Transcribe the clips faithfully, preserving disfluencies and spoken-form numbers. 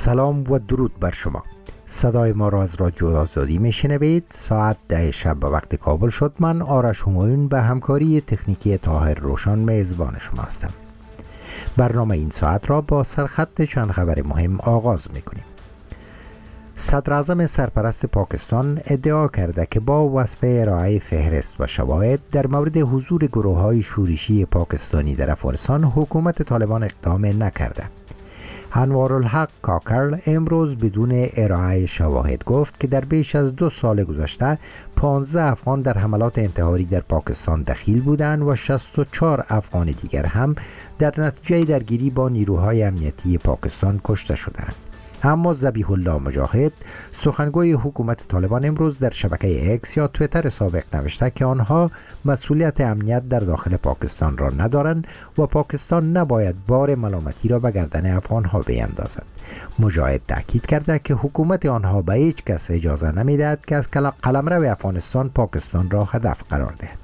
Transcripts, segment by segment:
سلام و درود بر شما. صدای ما را از رادیو آزادی میشنوید. ساعت ده شب به وقت کابل شد. من آرش همایون به همکاری تکنیکی طاهر روشن میزبان شما هستم. برنامه این ساعت را با سرخط چند خبر مهم آغاز میکنیم. صدر اعظم سرپرست پاکستان ادعا کرده که با وصف ارائه فهرست و شواهد در مورد حضور گروه های شورشی پاکستانی در افغانستان حکومت طالبان اقدام نکرده. انوارالحق کاکر امروز بدون ارائه شواهد گفت که در بیش از دو سال گذشته پانزده افغان در حملات انتحاری در پاکستان دخیل بودند و شصت و چهار افغان دیگر هم در نتیجه درگیری با نیروهای امنیتی پاکستان کشته شدند. اما ذبیح الله مجاهد سخنگوی حکومت طالبان امروز در شبکه اکس یا تویتر سابق نوشته که آنها مسئولیت امنیت در داخل پاکستان را ندارند و پاکستان نباید بار ملامتی را به گردن افغانها بیندازد. مجاهد تاکید کرده که حکومت آنها به هیچ کس اجازه نمیدهد که از قلمرو افغانستان پاکستان را هدف قرار دهد.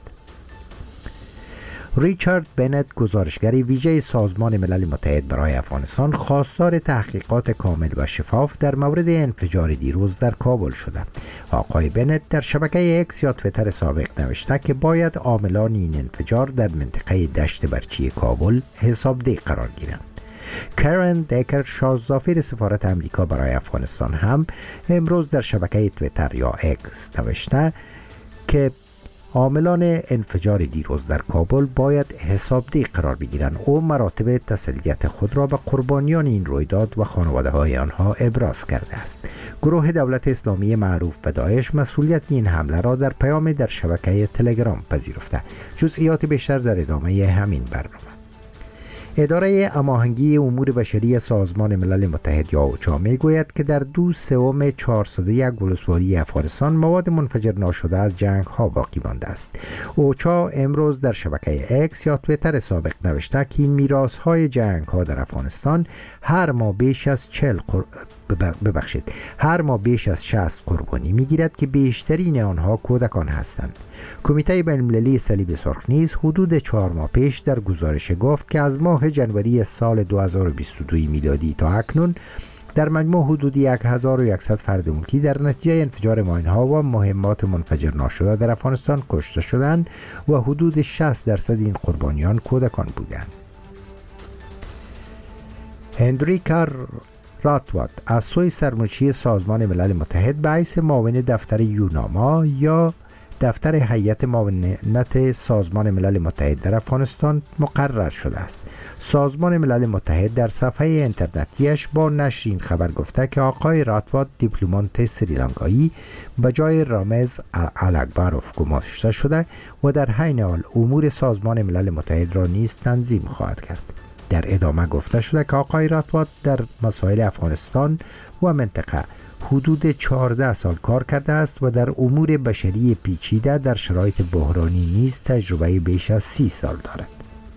ریچارد بنت گزارشگر ویژه سازمان ملل متحد برای افغانستان خواستار تحقیقات کامل و شفاف در مورد انفجار دیروز در کابل شده. آقای بنت در شبکه اکس یا تویتر سابق نوشته که باید عاملان این انفجار در منطقه دشت برچی کابل حسابدهی قرار گیرند. کرن دیکر شازدافیر سفارت امریکا برای افغانستان هم امروز در شبکه تویتر یا اکس نوشته که عاملان انفجار دیروز در کابل باید حسابدهی قرار بگیرند. او مراتب تسلیت خود را به قربانیان این رویداد و خانواده های آنها ابراز کرده است. گروه دولت اسلامی معروف به داعش مسئولیت این حمله را در پیام در شبکه تلگرام پذیرفته. جزئیات بیشتر در ادامه همین برنامه. اداره هماهنگی امور بشری سازمان ملل متحد یا اوچا میگوید که در دو سوم چهارصد و یک ولسوالی افغانستان مواد منفجر ناشده از جنگ ها باقی مانده است. اوچا امروز در شبکه اکس یا تویتر سابق نوشته که این میراث های جنگ ها در افغانستان هر ماه بیش از چهل قر... ببخشید هر ماه بیش از شصت قربانی میگیرد که بیشترین آنها کودکان هستند. کمیته بین‌المللی صلیب سرخ نیز حدود چهار ماه پیش در گزارش گفت که از ماه جنوری سال دو هزار و بیست و دو میلادی تا اکنون در مجموع حدود هزار و صد فرد ملکی در نتیجه انفجار ماین‌ها و مهمات منفجر ناشده در افغانستان کشته شدند و حدود شصت درصد این قربانیان کودکان بودند. هندریکا راتوات از سوی سرمنشی سازمان ملل متحد به حیث معاون دفتر یوناما یا دفتر هیئت معاونت سازمان ملل متحد در افغانستان مقرر شده است. سازمان ملل متحد در صفحه اینترنتیش با نشر این خبر گفته که آقای راتوات دیپلمات سریلانکایی به جای رامز الاکبروف گماشته شده و در حین حال امور سازمان ملل متحد را نیز تنظیم خواهد کرد. در ادامه گفته شده که آقای راتوات در مسائل افغانستان و منطقه حدود چهارده سال کار کرده است و در امور بشری پیچیده در شرایط بحرانی نیز تجربه بیش از سی سال دارد.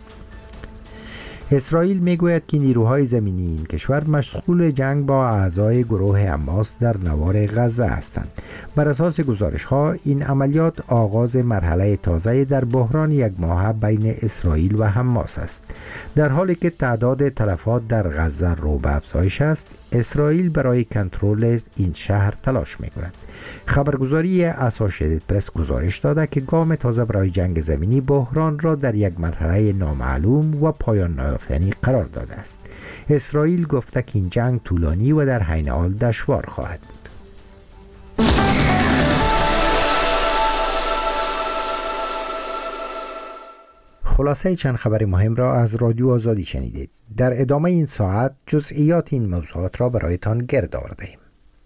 اسرائیل میگوید که نیروهای زمینی این کشور مشغول جنگ با اعضای گروه حماس در نوار غزه هستند. بر اساس گزارش ها این عملیات آغاز مرحله تازه در بحران یک ماهه بین اسرائیل و حماس است. در حالی که تعداد تلفات در غزه رو به افزایش است، اسرائیل برای کنترل این شهر تلاش می‌کند. خبرگزاری اسوشییتد پرس گزارش داده که گام تازه برای جنگ زمینی بحران را در یک مرحله نامعلوم و پایان نیافتنی قرار داده است. اسرائیل گفته که این جنگ طولانی و در حین حال دشوار خواهد بود. خلاصه چند خبر مهم را از رادیو آزادی شنیدید. در ادامه این ساعت جزئیات این موضوعات را برایتان گرد آورده‌ایم.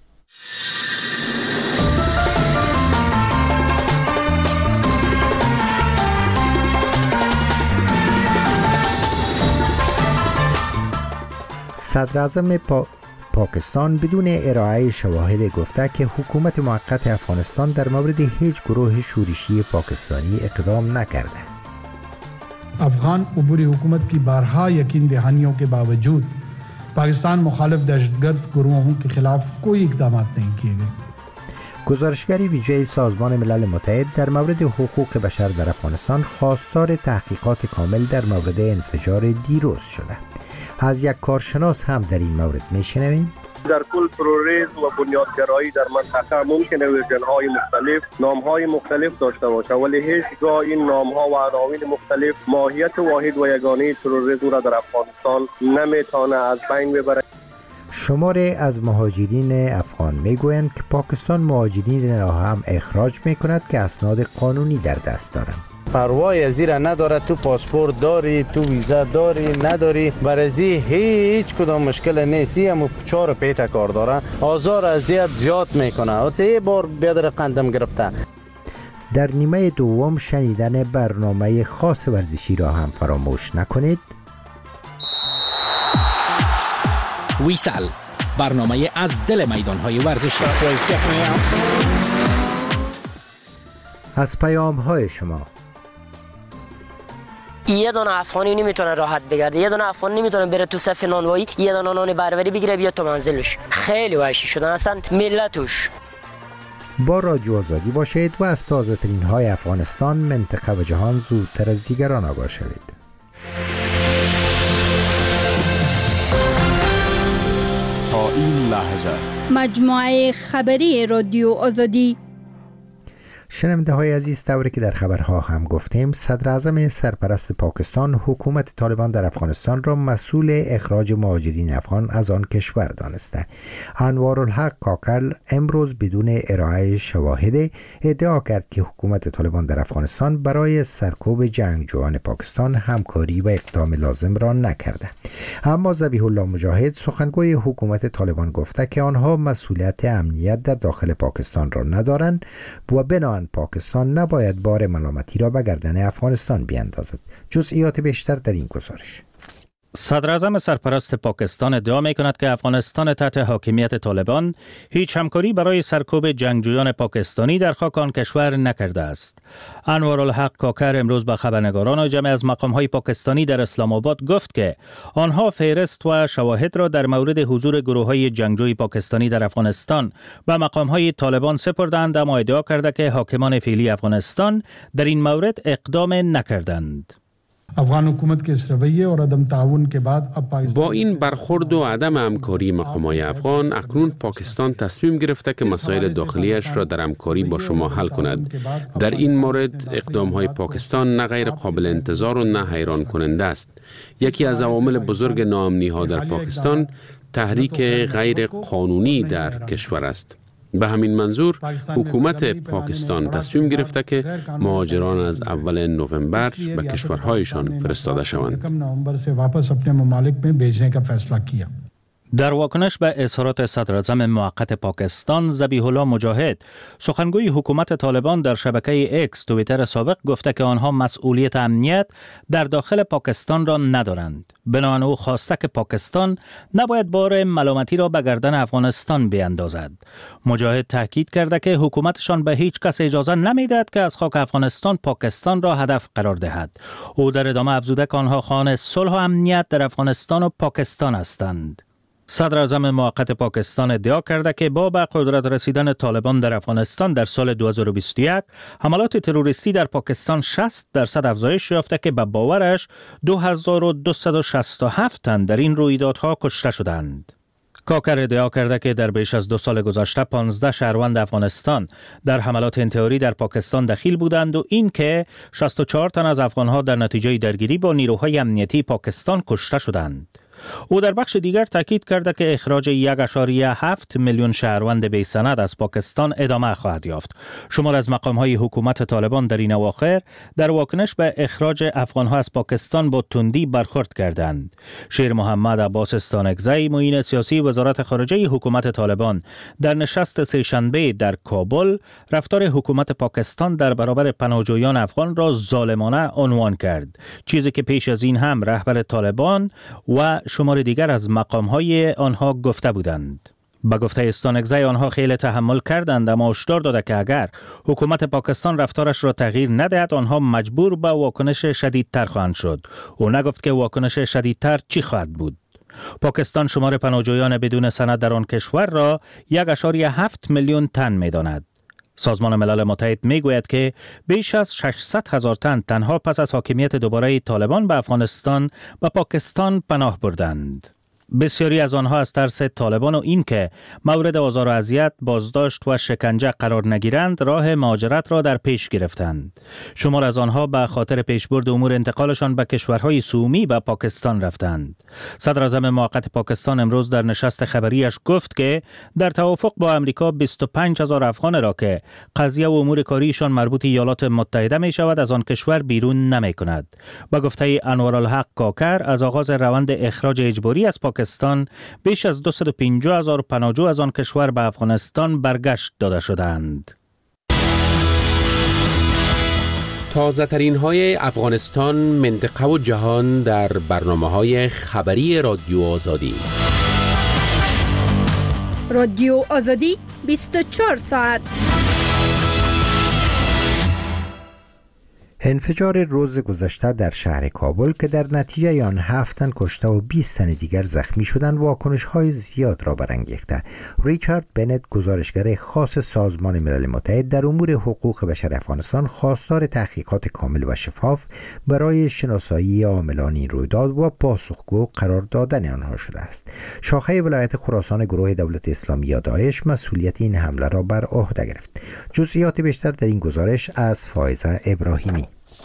صدر اعظم پا... پاکستان بدون ارائه شواهد گفته که حکومت موقت افغانستان در مورد هیچ گروه شورشی پاکستانی اقدام نکرده. افغان عبوری حکومت کی بارہا یقین دہانیوں کے باوجود پاکستان مخالف دہشتگرد گروہوں کے خلاف کوئی اقدامات نہیں کیے گئے. گزارشگر ویژه سازمان ملل متحد در مورد حقوق بشر در افغانستان خواستار تحقیقات کامل در مورد انفجار دیروز شده. از یک کارشناس هم در این مورد میشنویم. در کل تروریسم و بنیادگرایی در منطقه ممکنه ورژن‌های مختلف، نام‌های مختلف داشته باشه، ولی هیچگاه این نام‌ها و عناوین مختلف ماهیت واحد و یگانه تروریسم را در افغانستان نمیتونه از بین ببره. شماری از مهاجرین افغان میگویند که پاکستان مهاجرین را هم اخراج میکند که اسناد قانونی در دست دارند. پروای از این نداره، تو پاسپورت داری، تو ویزا داری، نداری، برازی هیچ کدام مشکل نیستی، اما چهار پیت کار داره، آزار اذیت زیاد میکنه. سه بار بیادر قندم گرفته. در نیمه دوم شنیدن برنامه خاص ورزشی را هم فراموش نکنید. ویسل، برنامه از دل میدان‌های ورزشی. از پیام‌های شما. یه دونه افغانی نمیتونه راحت بگرده، یه دونه افغان نمیتونه بره تو صف نانوایی، یه دونه نان بربری بگیره بیاد تو منزلش. خیلی وحشی شدن اصلا ملتش. با رادیو آزادی باشید و از تازه ترین های افغانستان، منطقه و جهان زودتر از دیگران آگاه شوید. تا این لحظه مجموعه خبری رادیو آزادی. شنونده های عزیز، طوری که در خبرها هم گفتیم، صدر اعظم سرپرست پاکستان حکومت طالبان در افغانستان را مسئول اخراج مهاجرین افغان از آن کشور دانسته. انوارالحق کاکل امروز بدون ارائه شواهد ادعا کرد که حکومت طالبان در افغانستان برای سرکوب جنگجویان پاکستان همکاری و اقدام لازم را نکرده. اما ذبیح الله مجاهد، سخنگوی حکومت طالبان، گفته که آنها مسئولیت امنیت در داخل پاکستان را ندارند و بنا پاکستان نباید بار ملامتی را به گردن افغانستان بیاندازد. جزئیات بیشتر در این گزارش. صدر اعظم سرپرست پاکستان ادعا می کند که افغانستان تحت حاکمیت طالبان هیچ همکاری برای سرکوب جنگجویان پاکستانی در خاک آن کشور نکرده است. انوارالحق کاکر امروز به خبرنگاران و جمع از مقام‌های پاکستانی در اسلام آباد گفت که آنها فهرست و شواهد را در مورد حضور گروه‌های جنگجوی پاکستانی در افغانستان به مقام‌های طالبان سپردند، اما ادعا کرده که حاکمان فعلی افغانستان در این مورد اقدام نکردند. افغان حکومت کے اس رویے اور عدم تعاون کے بعد اب پاکستان با این برخورد و عدم همکاری مقامات افغان، اکنون پاکستان تصمیم گرفته که مسائل داخلیش را در همکاری با شما حل کند. در این مورد اقدام‌های پاکستان نه غیر قابل انتظار و نه حیران کننده است. یکی از عوامل بزرگ ناامنی‌ها در پاکستان تحریک غیر قانونی در کشور است. به همین منظور حکومت پاکستان تصمیم گرفته که مهاجران از اول نوامبر به کشورهایشان فرستاده شوند. در واکنش به اظهارات صدر اعظم موقت پاکستان، ذبیح الله مجاهد، سخنگوی حکومت طالبان، در شبکه اکس توییتر سابق گفته که آنها مسئولیت امنیت در داخل پاکستان را ندارند. بنابراین او خواسته که پاکستان نباید بار ملامتی را به گردن افغانستان بیاندازد. مجاهد تاکید کرده که حکومتشان به هیچ کس اجازه نمیدهد که از خاک افغانستان پاکستان را هدف قرار دهد. او در ادامه افزوده که آنها خواهان صلح و امنیت در افغانستان و پاکستان هستند. صدر اعظم موقت پاکستان ادعا کرده که با به قدرت رسیدن طالبان در افغانستان در سال دو هزار و بیست و یک، حملات تروریستی در پاکستان شصت درصد افزایش یافته که به باورش دو هزار و دویست و شصت و هفت تن در این رویدادها کشته شدند. کاکر ادعا کرده که در بیش از دو سال گذشته پانزده شهروند افغانستان در حملات انتحاری در پاکستان دخیل بودند و این که شصت و چهار تن از افغانها در نتیجه درگیری با نیروهای امنیتی پاکستان کشته شدند. او در بخش دیگر تاکید کرده که اخراج یک اشاریه هفت میلیون شهروند بی سند از پاکستان ادامه خواهد یافت. شمار از مقام‌های حکومت طالبان در این اواخر در واکنش به اخراج افغان‌ها از پاکستان با تندی برخورد کردند. شیر محمد عباس استانکزی، معین سیاسی وزارت خارجه حکومت طالبان، در نشست سه‌شنبه در کابل رفتار حکومت پاکستان در برابر پناهجویان افغان را ظالمانه عنوان کرد، چیزی که پیش از این هم رهبر طالبان و شمار دیگر از مقام‌های آنها گفته بودند. با گفته استانکزی آنها خیلی تحمل کردند، اما هشدار داده که اگر حکومت پاکستان رفتارش را تغییر ندهد آنها مجبور به واکنش شدیدتر خواهند شد. او نگفت که واکنش شدیدتر چی خواهد بود. پاکستان شمار پناهجویان بدون سند در آن کشور را یک اشاریه هفت میلیون تن می‌داند. سازمان ملل متحد میگوید که بیش از ششصد هزار تن تنها پس از حاکمیت دوباره طالبان به افغانستان و پاکستان پناه بردند. بسیاری از آنها از ترس طالبان و اینکه مورد آزار و اذیت، بازداشت و شکنجه قرار نگیرند، راه مهاجرت را در پیش گرفتند. شمار از آنها به خاطر پیشبرد امور انتقالشان به کشورهای سومی و پاکستان رفتند. صدر اعظم موقت پاکستان امروز در نشست خبریش گفت که در توافق با امریکا بیست و پنج هزار افغان را که قضیه و امور کاریشان مربوط ایالات متحده می شود از آن کشور بیرون نمی کند. با گفته انوارالحق کاکر، از آغاز روند اخراج اجباری از پاکستان بیش از دویست و پنجاه هزار پناهجو از آن کشور به افغانستان برگشت داده شدند. تازه ترین های افغانستان، منطقه و جهان در برنامه های خبری رادیو آزادی. رادیو آزادی بیست و چهار ساعت. انفجار روز گذشته در شهر کابل که در نتیجه آن هفت تن کشته و بیست تن دیگر زخمی شدند واکنش‌های زیاد را برانگیخته. ریچارد بنت، گزارشگر خاص سازمان ملل متحد در امور حقوق بشر افغانستان، خواستار تحقیقات کامل و شفاف برای شناسایی عاملان این رویداد و پاسخگو قرار دادن آنها شده است. شاخه ولایت خراسان گروه دولت اسلامی یا داعش مسئولیت این حمله را بر عهده گرفت. جزئیات بیشتر در این گزارش از فائزه ابراهیمی.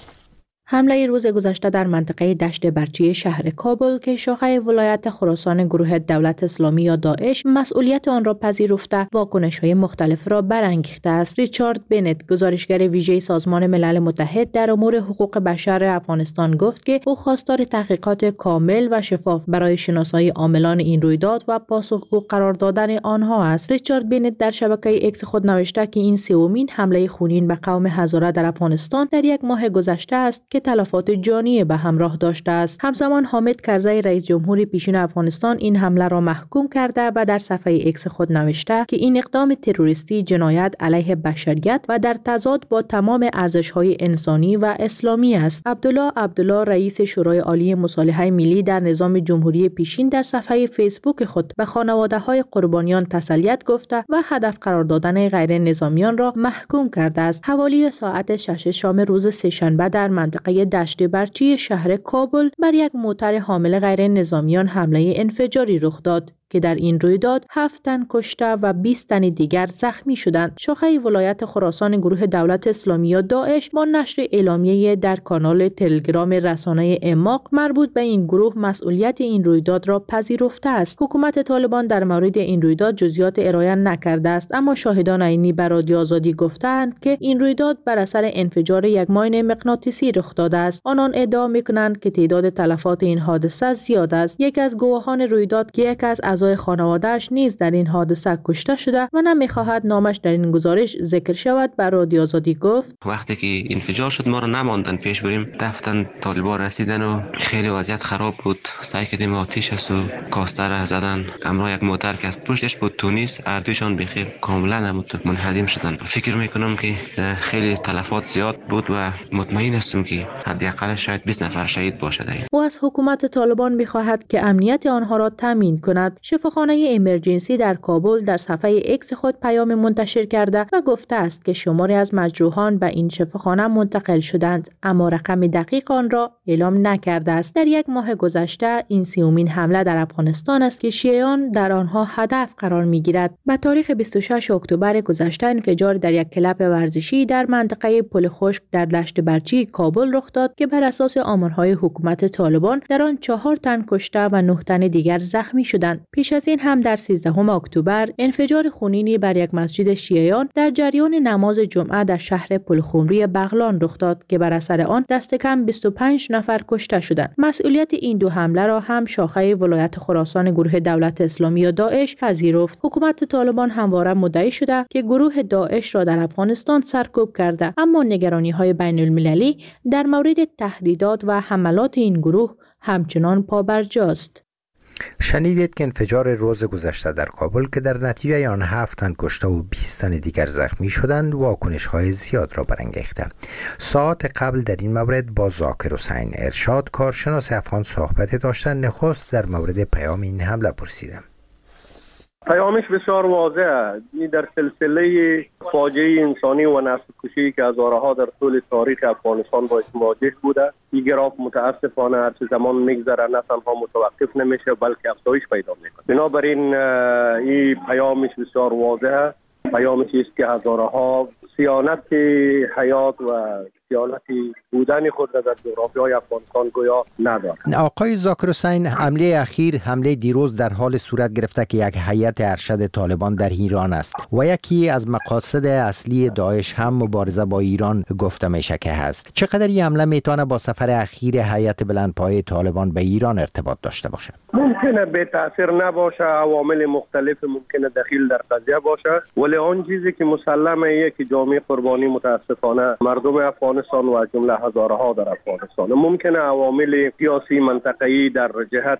حمله روز گذشته در منطقه دشت برچی شهر کابل که شاخه ولایت خراسان گروه دولت اسلامی یا داعش مسئولیت آن را پذیرفته واکنش‌های مختلف را برانگیخته است. ریچارد بنت، گزارشگر ویژه سازمان ملل متحد در امور حقوق بشر افغانستان، گفت که او خواستار تحقیقات کامل و شفاف برای شناسایی عاملان این رویداد و پاسخگو قرار دادن آنها است. ریچارد بنت در شبکه اکس خود نوشته که این سومین حمله خونین به قوم هزاره در افغانستان در یک ماه گذشته است که تلفات جانی به همراه داشته است. همزمان حامد کرزی، رئیس جمهور پیشین افغانستان، این حمله را محکوم کرده و در صفحه اکس خود نوشته که این اقدام تروریستی جنایت علیه بشریت و در تضاد با تمام ارزش‌های انسانی و اسلامی است. عبدالله عبدالله، رئیس شورای عالی مصالحه ملی در نظام جمهوری پیشین، در صفحه فیسبوک خود به خانواده‌های قربانیان تسلیت گفته و هدف قرار دادن غیر نظامیان را محکوم کرده است. حوالی ساعت شش شام روز سه‌شنبه در منطقه دشت برچی شهر کابل بر یک موتر حامل غیر نظامیان حمله انفجاری رخ داد که در این رویداد هفت تن کشته و بیست تن دیگر زخمی شدند. شاخه ولایت خراسان گروه دولت اسلامی یا داعش با نشر اعلامیه در کانال تلگرام رسانه اماق مربوط به این گروه مسئولیت این رویداد را پذیرفته است. حکومت طالبان در مورد این رویداد جزئیات ارائه نکرده است، اما شاهدان عینی به رادیو آزادی گفتند که این رویداد بر اثر انفجار یک ماین مغناطیسی رخ داده است. آنان ادعا می‌کنند که تعداد تلفات این حادثه زیاد است. یک از گواهان رویداد که یک از اعضای خانواده‌اش نیز در این حادثه کشته شده و نمی‌خواهد نامش در این گزارش ذکر شود، بر رادیو آزادی گفت وقتی که انفجار شد ما رو نماندن پیش بریم، دفتن طالبان رسیدن و خیلی وضعیت خراب بود. سعی کردیم آتش است و کاسته را زدن. امرا یک موتر که از پشتش بود تونیس، اردوشان بخیر کاملا نبود، منهدم شدن. فکر میکنم که خیلی تلفات زیاد بود و مطمئن هستم که حداقل شاید بیست نفر شهید باشد. او از حکومت طالبان می‌خواهد که امنیت آنها را تامین کند. شفاخانه امرجنسی در کابل در صفحه اکس خود پیام منتشر کرده و گفته است که شماری از مجروحان به این شفاخانه منتقل شدند، اما رقم دقیق آن را اعلام نکرده است. در یک ماه گذشته این سومین حمله در افغانستان است که شیعیان در آنها هدف قرار می‌گیرد. به تاریخ بیست و شش اکتبر گذشته انفجار در یک کلاب ورزشی در منطقه پل خشک در دشت برچی کابل رخ داد که بر اساس آمارهای حکومت طالبان در آن چهار تن کشته و نه تن دیگر زخمی شدند. پیش از این هم در سیزدهم اکتبر انفجار خونینی بر یک مسجد شیعیان در جریان نماز جمعه در شهر پلخمری بغلان رخ داد که بر اثر آن دست کم بیست و پنج نفر کشته شدند. مسئولیت این دو حمله را هم شاخه ولایت خراسان گروه دولت اسلامی یا داعش پذیرفت. حکومت طالبان همواره مدعی شده که گروه داعش را در افغانستان سرکوب کرده، اما نگرانی‌های بین‌المللی در مورد تهدیدات و حملات این گروه همچنان پابرجاست. شنیدید که انفجار روز گذشته در کابل که در نتیجه آن هفت تن کشته و بیست تن دیگر زخمی شدند واکنش‌های زیاد را برانگیخته. ساعت قبل در این مورد با ذاکر حسین ارشاد، کارشناس افغان، صحبت داشتن. نخست در مورد پیام این حمله پرسیدم. پیامش بسیار واضحه. این در سلسله فاجعه انسانی و نسل کشی که هزارها در طول تاریخ افغانستان باش مواجه بوده، این گراف متاسفانه هر چه زمان میگذره نه تنها متوقف نمیشه بلکه افزایش پیدا میکنه. بنابراین این پیامش بسیار واضحه. پیامش است که هزارها صیانت حیات و صیانت بودن خود را در جغرافیای افغانستان گویا ندارد. آقای ذاکر حسین، حمله اخیر، حمله دیروز در حال صورت گرفته که یک هیئت ارشد طالبان در ایران است و یکی از مقاصد اصلی داعش هم مبارزه با ایران گفته میشه که هست. چقدر این حمله میتونه با سفر اخیر هیئت بلندپایه طالبان به ایران ارتباط داشته باشه؟ ممکنه به تاثیر نباشه، عوامل مختلف ممکنه دخیل در قضیه باشه، ولی آن چیزی که مسلمه که جامعه قربانی متاسفانه مردم افغانستان و از جمله هزارها در افغانستان، ممکنه عوامل سیاسی منطقه‌ای در جهت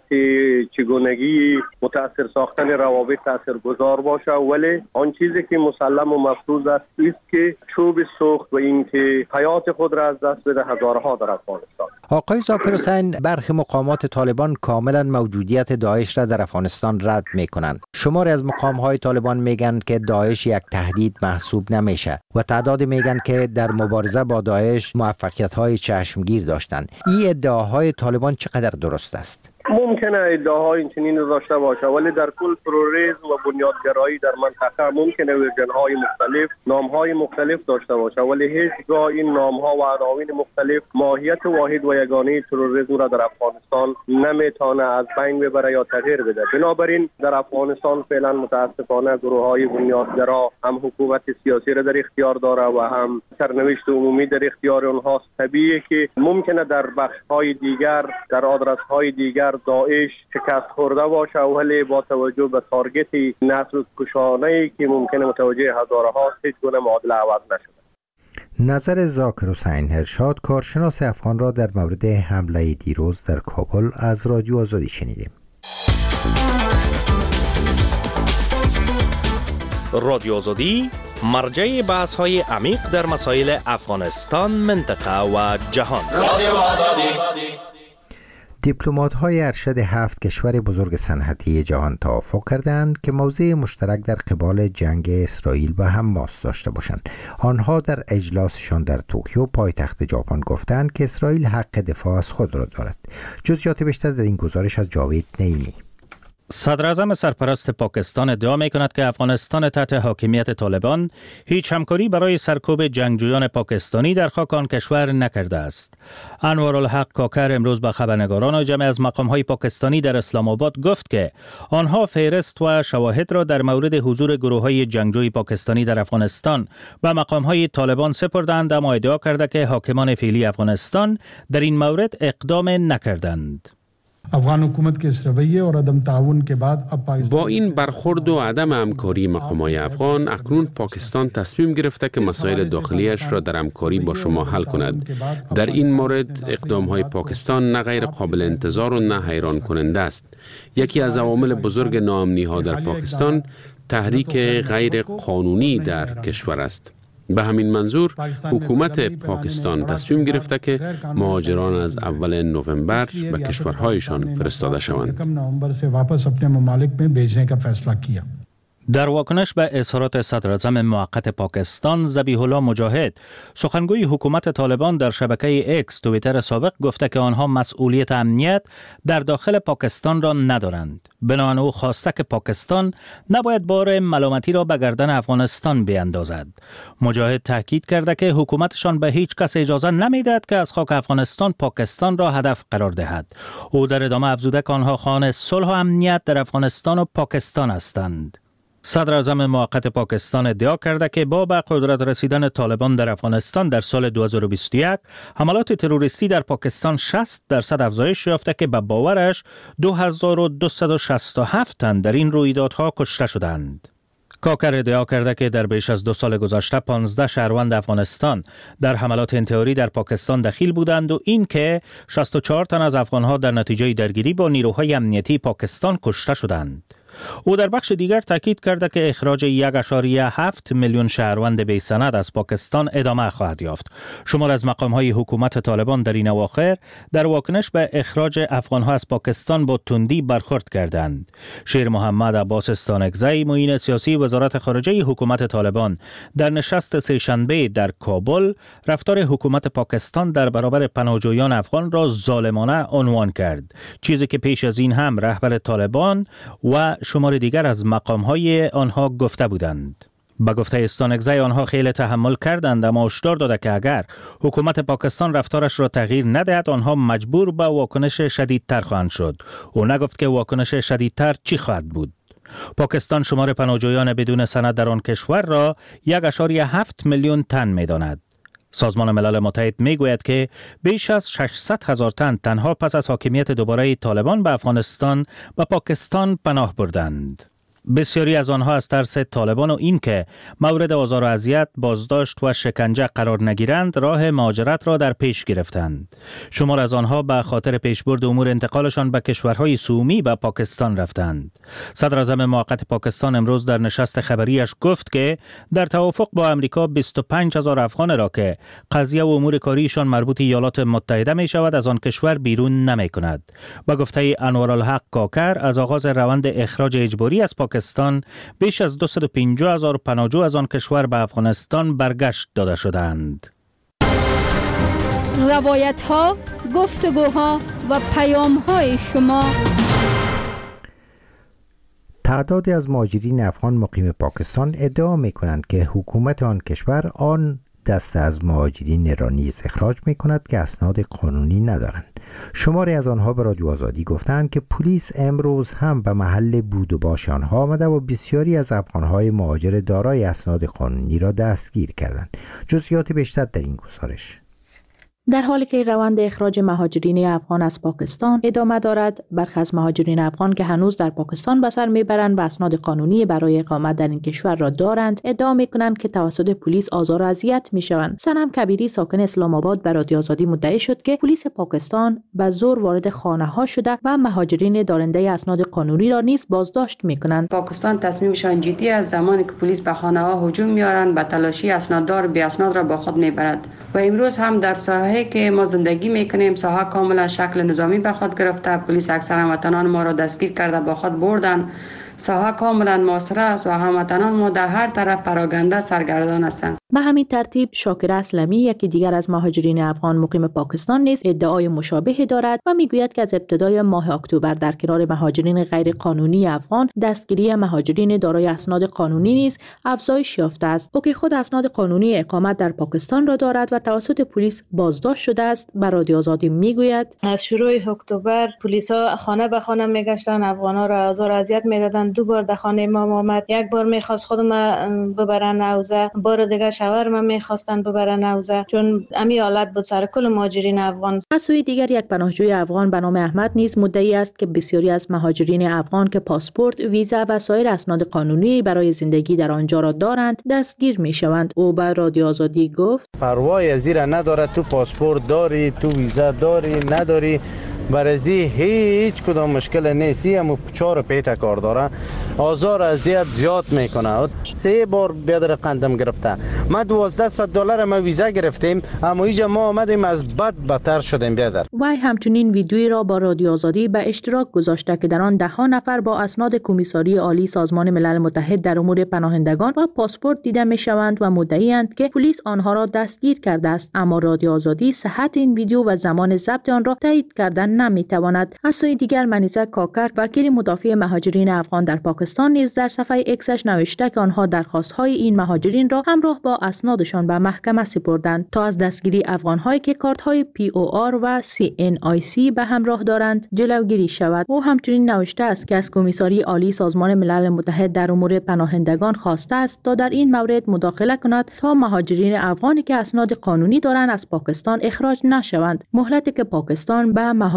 چگونگی متاثر ساختن روابط تاثیرگذار باشه، ولی آن چیزی که مسلم و مفروض است است که چوب سوخت و اینکه حیات خود را از دست بده هزارها در افغانستان. آقای ذاکر حسین، برخی مقامات طالبان کاملا موجودیت داعش را در افغانستان رد میکنند. شماری از مقامهای طالبان میگن که داعش یک تهدید محسوب نمیشه و تعداد میگن که در مبارزه با داعش موفقیت‌های چشمگیر داشتند. این ادعاهای طالبان چقدر درست است؟ ممکنه ادعاهای این چنین داشته باشه، ولی در کل تروریسم و بنیادگرایی در منطقه ممکنه ورژن‌های مختلف، نام‌های مختلف داشته باشه، ولی هیچگاه این نام‌ها و عناوین مختلف ماهیت واحد و یگانه تروریسم را در افغانستان نمیتونه از بین ببره یا تغییر بده. بنابراین در افغانستان فعلا متاسفانه گروه‌های بنیادگرا هم حکومت سیاسی را در اختیار داره و هم سرنوشت عمومی در اختیار اونهاست. طبیعیه که ممکنه در بخش‌های دیگر، در آدرس‌های دیگر داعش شکست خورده باشه، ولی با توجه به تارگت نسل کشانه‌ای که ممکنه متوجه هزارها هیچ گونه معادله عوض نشده. نظر ذاکر حسین ارشاد، کارشناس افغان را در مورد حمله دیروز در کابل از رادیو آزادی شنیدیم. رادیو آزادی مرجع بحث‌های عمیق در مسائل افغانستان، منطقه و جهان. رادیو آزادی. دیپلمات‌های ارشد هفت کشور بزرگ صنعتی جهان توافق کردند که موضع مشترک در قبال جنگ اسرائیل و حماس داشته باشند. آنها در اجلاسشان در توکیو پایتخت ژاپن گفتند که اسرائیل حق دفاع از خود را دارد. جزئیات بیشتر در این گزارش از جاوید نعیمی. صدر اعظم سرپرست پاکستان ادعا می کند که افغانستان تحت حاکمیت طالبان هیچ همکاری برای سرکوب جنگجویان پاکستانی در خاک آن کشور نکرده است. انوارالحق کاکر امروز به خبرنگاران و جمع از مقام‌های پاکستانی در اسلام آباد گفت که آنها فهرست و شواهد را در مورد حضور گروه‌های جنگجوی پاکستانی در افغانستان به مقام‌های طالبان سپردند، اما ادعا کرده که حاکمان فعلی افغانستان در این مورد اقدام نکردند. افغان حکومت کے اس رویے اور عدم تعاون کے بعد اب پاکستان با این برخورد و عدم همکاری مقامات افغان، اکنون پاکستان تصمیم گرفته که مسائل داخلیش را در همکاری با شما حل کند. در این مورد اقدام‌های پاکستان نه غیر قابل انتظار و نه حیران کننده است. یکی از عوامل بزرگ ناامنی‌ها در پاکستان تحریک غیر قانونی در کشور است. به همین منظور حکومت پاکستان تصمیم گرفته که مهاجران از اول نوامبر به کشورهایشان فرستاده شوند. در واکنش به اظهارات صدر اعظم موقت پاکستان ذبیح الله مجاهد، سخنگوی حکومت طالبان در شبکه اکس توییتر سابق گفته که آنها مسئولیت امنیت در داخل پاکستان را ندارند. بنابراین او خواسته که پاکستان نباید بار ملامتی را به گردن افغانستان بیاندازد. مجاهد تاکید کرده که حکومتشان به هیچ کس اجازه نمیدهد که از خاک افغانستان پاکستان را هدف قرار دهد. او در ادامه افزوده که آنها خواهان صلح و امنیت در افغانستان و پاکستان هستند. صدر اعظم موقت پاکستان ادعا کرده که با به قدرت رسیدن طالبان در افغانستان در سال دو هزار و بیست و یک حملات تروریستی در پاکستان شصت درصد افزایش یافته که به باورش دو هزار و دویست و شصت و هفت تن در این رویدادها کشته شدند. کاکر ادعا کرده که در بیش از دو سال گذشته پانزده شهروند افغانستان در حملات انتحاری در پاکستان دخیل بودند و این که شصت و چهار تن از افغانها در نتیجه درگیری با نیروهای امنیتی پاکستان کشته شدند. او در بخش دیگر تاکید کرده که اخراج یک و هفت میلیون شهروند بی سند از پاکستان ادامه خواهد یافت. شمار از مقام‌های حکومت طالبان در این اواخر در واکنش به اخراج افغان‌ها از پاکستان با تندی برخورد کردند. شیر محمد عباس استانکزی، معین سیاسی وزارت خارجه حکومت طالبان، در نشست سه‌شنبه در کابل رفتار حکومت پاکستان در برابر پناهجویان افغان را ظالمانه عنوان کرد، چیزی که پیش از این هم رهبر طالبان و شمار دیگر از مقام‌های آنها گفته بودند. با گفته استانکزی آنها خیلی تحمل کردند، اما هشدار داده که اگر حکومت پاکستان رفتارش را تغییر ندهد آنها مجبور به واکنش شدیدتر خواهند شد. او نگفت که واکنش شدیدتر چی خواهد بود. پاکستان شمار پناهجویان بدون سند در آن کشور را یک و هفت میلیون تن می داند. سازمان ملل متحد می گوید که بیش از ششصد هزار تن تنها پس از حاکمیت دوباره طالبان به افغانستان و پاکستان پناه بردند. بسیاری از آنها از ترس طالبان و اینکه مورد آزار و اذیت، بازداشت و شکنجه قرار نگیرند راه مهاجرت را در پیش گرفتند. شمار از آنها به خاطر پیشبرد امور انتقالشان به کشورهای سومی به پاکستان رفتند. صدر اعظم موقت پاکستان امروز در نشست خبریش گفت که در توافق با امریکا بیست و پنج هزار افغان را که قضیه و امور کاریشان مربوط ایالات متحده می شود از آن کشور بیرون نمی کند. با گفته انوارالحق کاکر، از آغاز روند اخراج اجباری از پاکستان پاکستان بیش از دویست و پنجاه هزار پناهجو از آن کشور به افغانستان برگشت داده شدند. روایت ها، گفتگوها و پیام های شما. تعدادی از مهاجرین افغان مقیم پاکستان ادعا می کنند که حکومت آن کشور آن دسته از مهاجرین را نیز اخراج می کند که اسناد قانونی ندارند. شماری از آنها به رادیو آزادی گفتند که پلیس امروز هم به محل بود و باش آنها آمده و بسیاری از افغانهای مهاجر دارای اسناد قانونی را دستگیر کردند. جزئیات بیشتر در این گزارش. در حالی که روند اخراج مهاجرین افغان از پاکستان ادامه دارد، برخی از مهاجرین افغان که هنوز در پاکستان به سر میبرند و اسناد قانونی برای اقامت در این کشور را دارند، ادعا میکنند که توسط پلیس آزار و اذیت میشوند. سنم کبیری ساکن اسلام آباد به رادیو آزادی مدعی شد که پلیس پاکستان به زور وارد خانه ها شده و مهاجرین دارنده اسناد قانونی را نیز بازداشت میکنند. پاکستان تصمیمشان جدی است. زمانی که پلیس به خانه ها هجوم میارند، به تلاشی اسناددار بی اسناد را با خود میبرد. و امروز هم در ساحه که ما زندگی میکنیم ساحه کاملا شکل نظامی به خود گرفته. پلیس اکثر هموطنان ما را دستگیر کرده با خود بردن. ساحه کاملا محاصره است و هموطنان ما در هر طرف پراگنده سرگردان هستند. به همین ترتیب شاکر اسلمی، یکی دیگر از مهاجرین افغان مقیم پاکستان، نیز ادعای مشابهی دارد و میگوید که از ابتدای ماه اکتبر در کنار مهاجرین غیر قانونی افغان، دستگیری مهاجرین دارای اسناد قانونی نیز افزایش یافته است. او که خود اسناد قانونی اقامت در پاکستان را دارد و توسط پلیس بازداشت شده است، به رادیو آزادی میگوید از شروع اکتبر پلیسا خانه به خانه میگشتن، افغانا را آزار و اذیت میدادن. دو بار در خانه ما آمد، یک بار میخواست خودم ببرن حوزه، بار دیگه شوهر من میخواستن ببرن حوزه، چون امی حالت بود سر کل مهاجرین افغان. از سوی دیگر یک پناهجوی افغان به نام احمد نیز مدعی است که بسیاری از مهاجرین افغان که پاسپورت، ویزا و سایر اسناد قانونی برای زندگی در آنجا را دارند دستگیر میشوند. او به رادیو آزادی گفت پروای زیر نداره، تو پاسپورت داری، تو ویزا داری، نداری، برازی هیچ کدام مشکل نیستی، اما چهار پیت کار داره، آزار اذیت زیاد میکنه. سه بار بیادر قندم گرفته، ما دوازده صد دلار ما ویزا گرفتیم، اما اینجا ما آمدیم از بد بدتر شدیم. بیادر وی همچنین ویدیویی را با رادیو آزادی به اشتراک گذاشته که در آن ده ها نفر با اسناد کمیساری عالی سازمان ملل متحد در امور پناهندگان و پاسپورت دیده میشوند و مدعی‌اند که پلیس آنها را دستگیر کرده است، اما رادیو آزادی صحت این ویدیو و زمان ضبط آن را تایید کردن نمیتواند. از سوی دیگر منیزه کاکر، وکیل مدافع مهاجرین افغان در پاکستان، نیز در صفحه اکسش نوشته که آنها درخواست‌های این مهاجرین را همراه با اسنادشان به محکمه سپردند تا از دستگیری افغان‌هایی که کارت‌های پی او آر و سی ان آی سی به همراه دارند جلوگیری شود. او همچنین نوشته است که از کمیساری عالی سازمان ملل متحد در امور پناهندگان خواسته است تا در این مورد مداخله کند تا مهاجرین افغانی که اسناد قانونی دارند از پاکستان اخراج نشوند. مهلتی که پاکستان به مهاجرین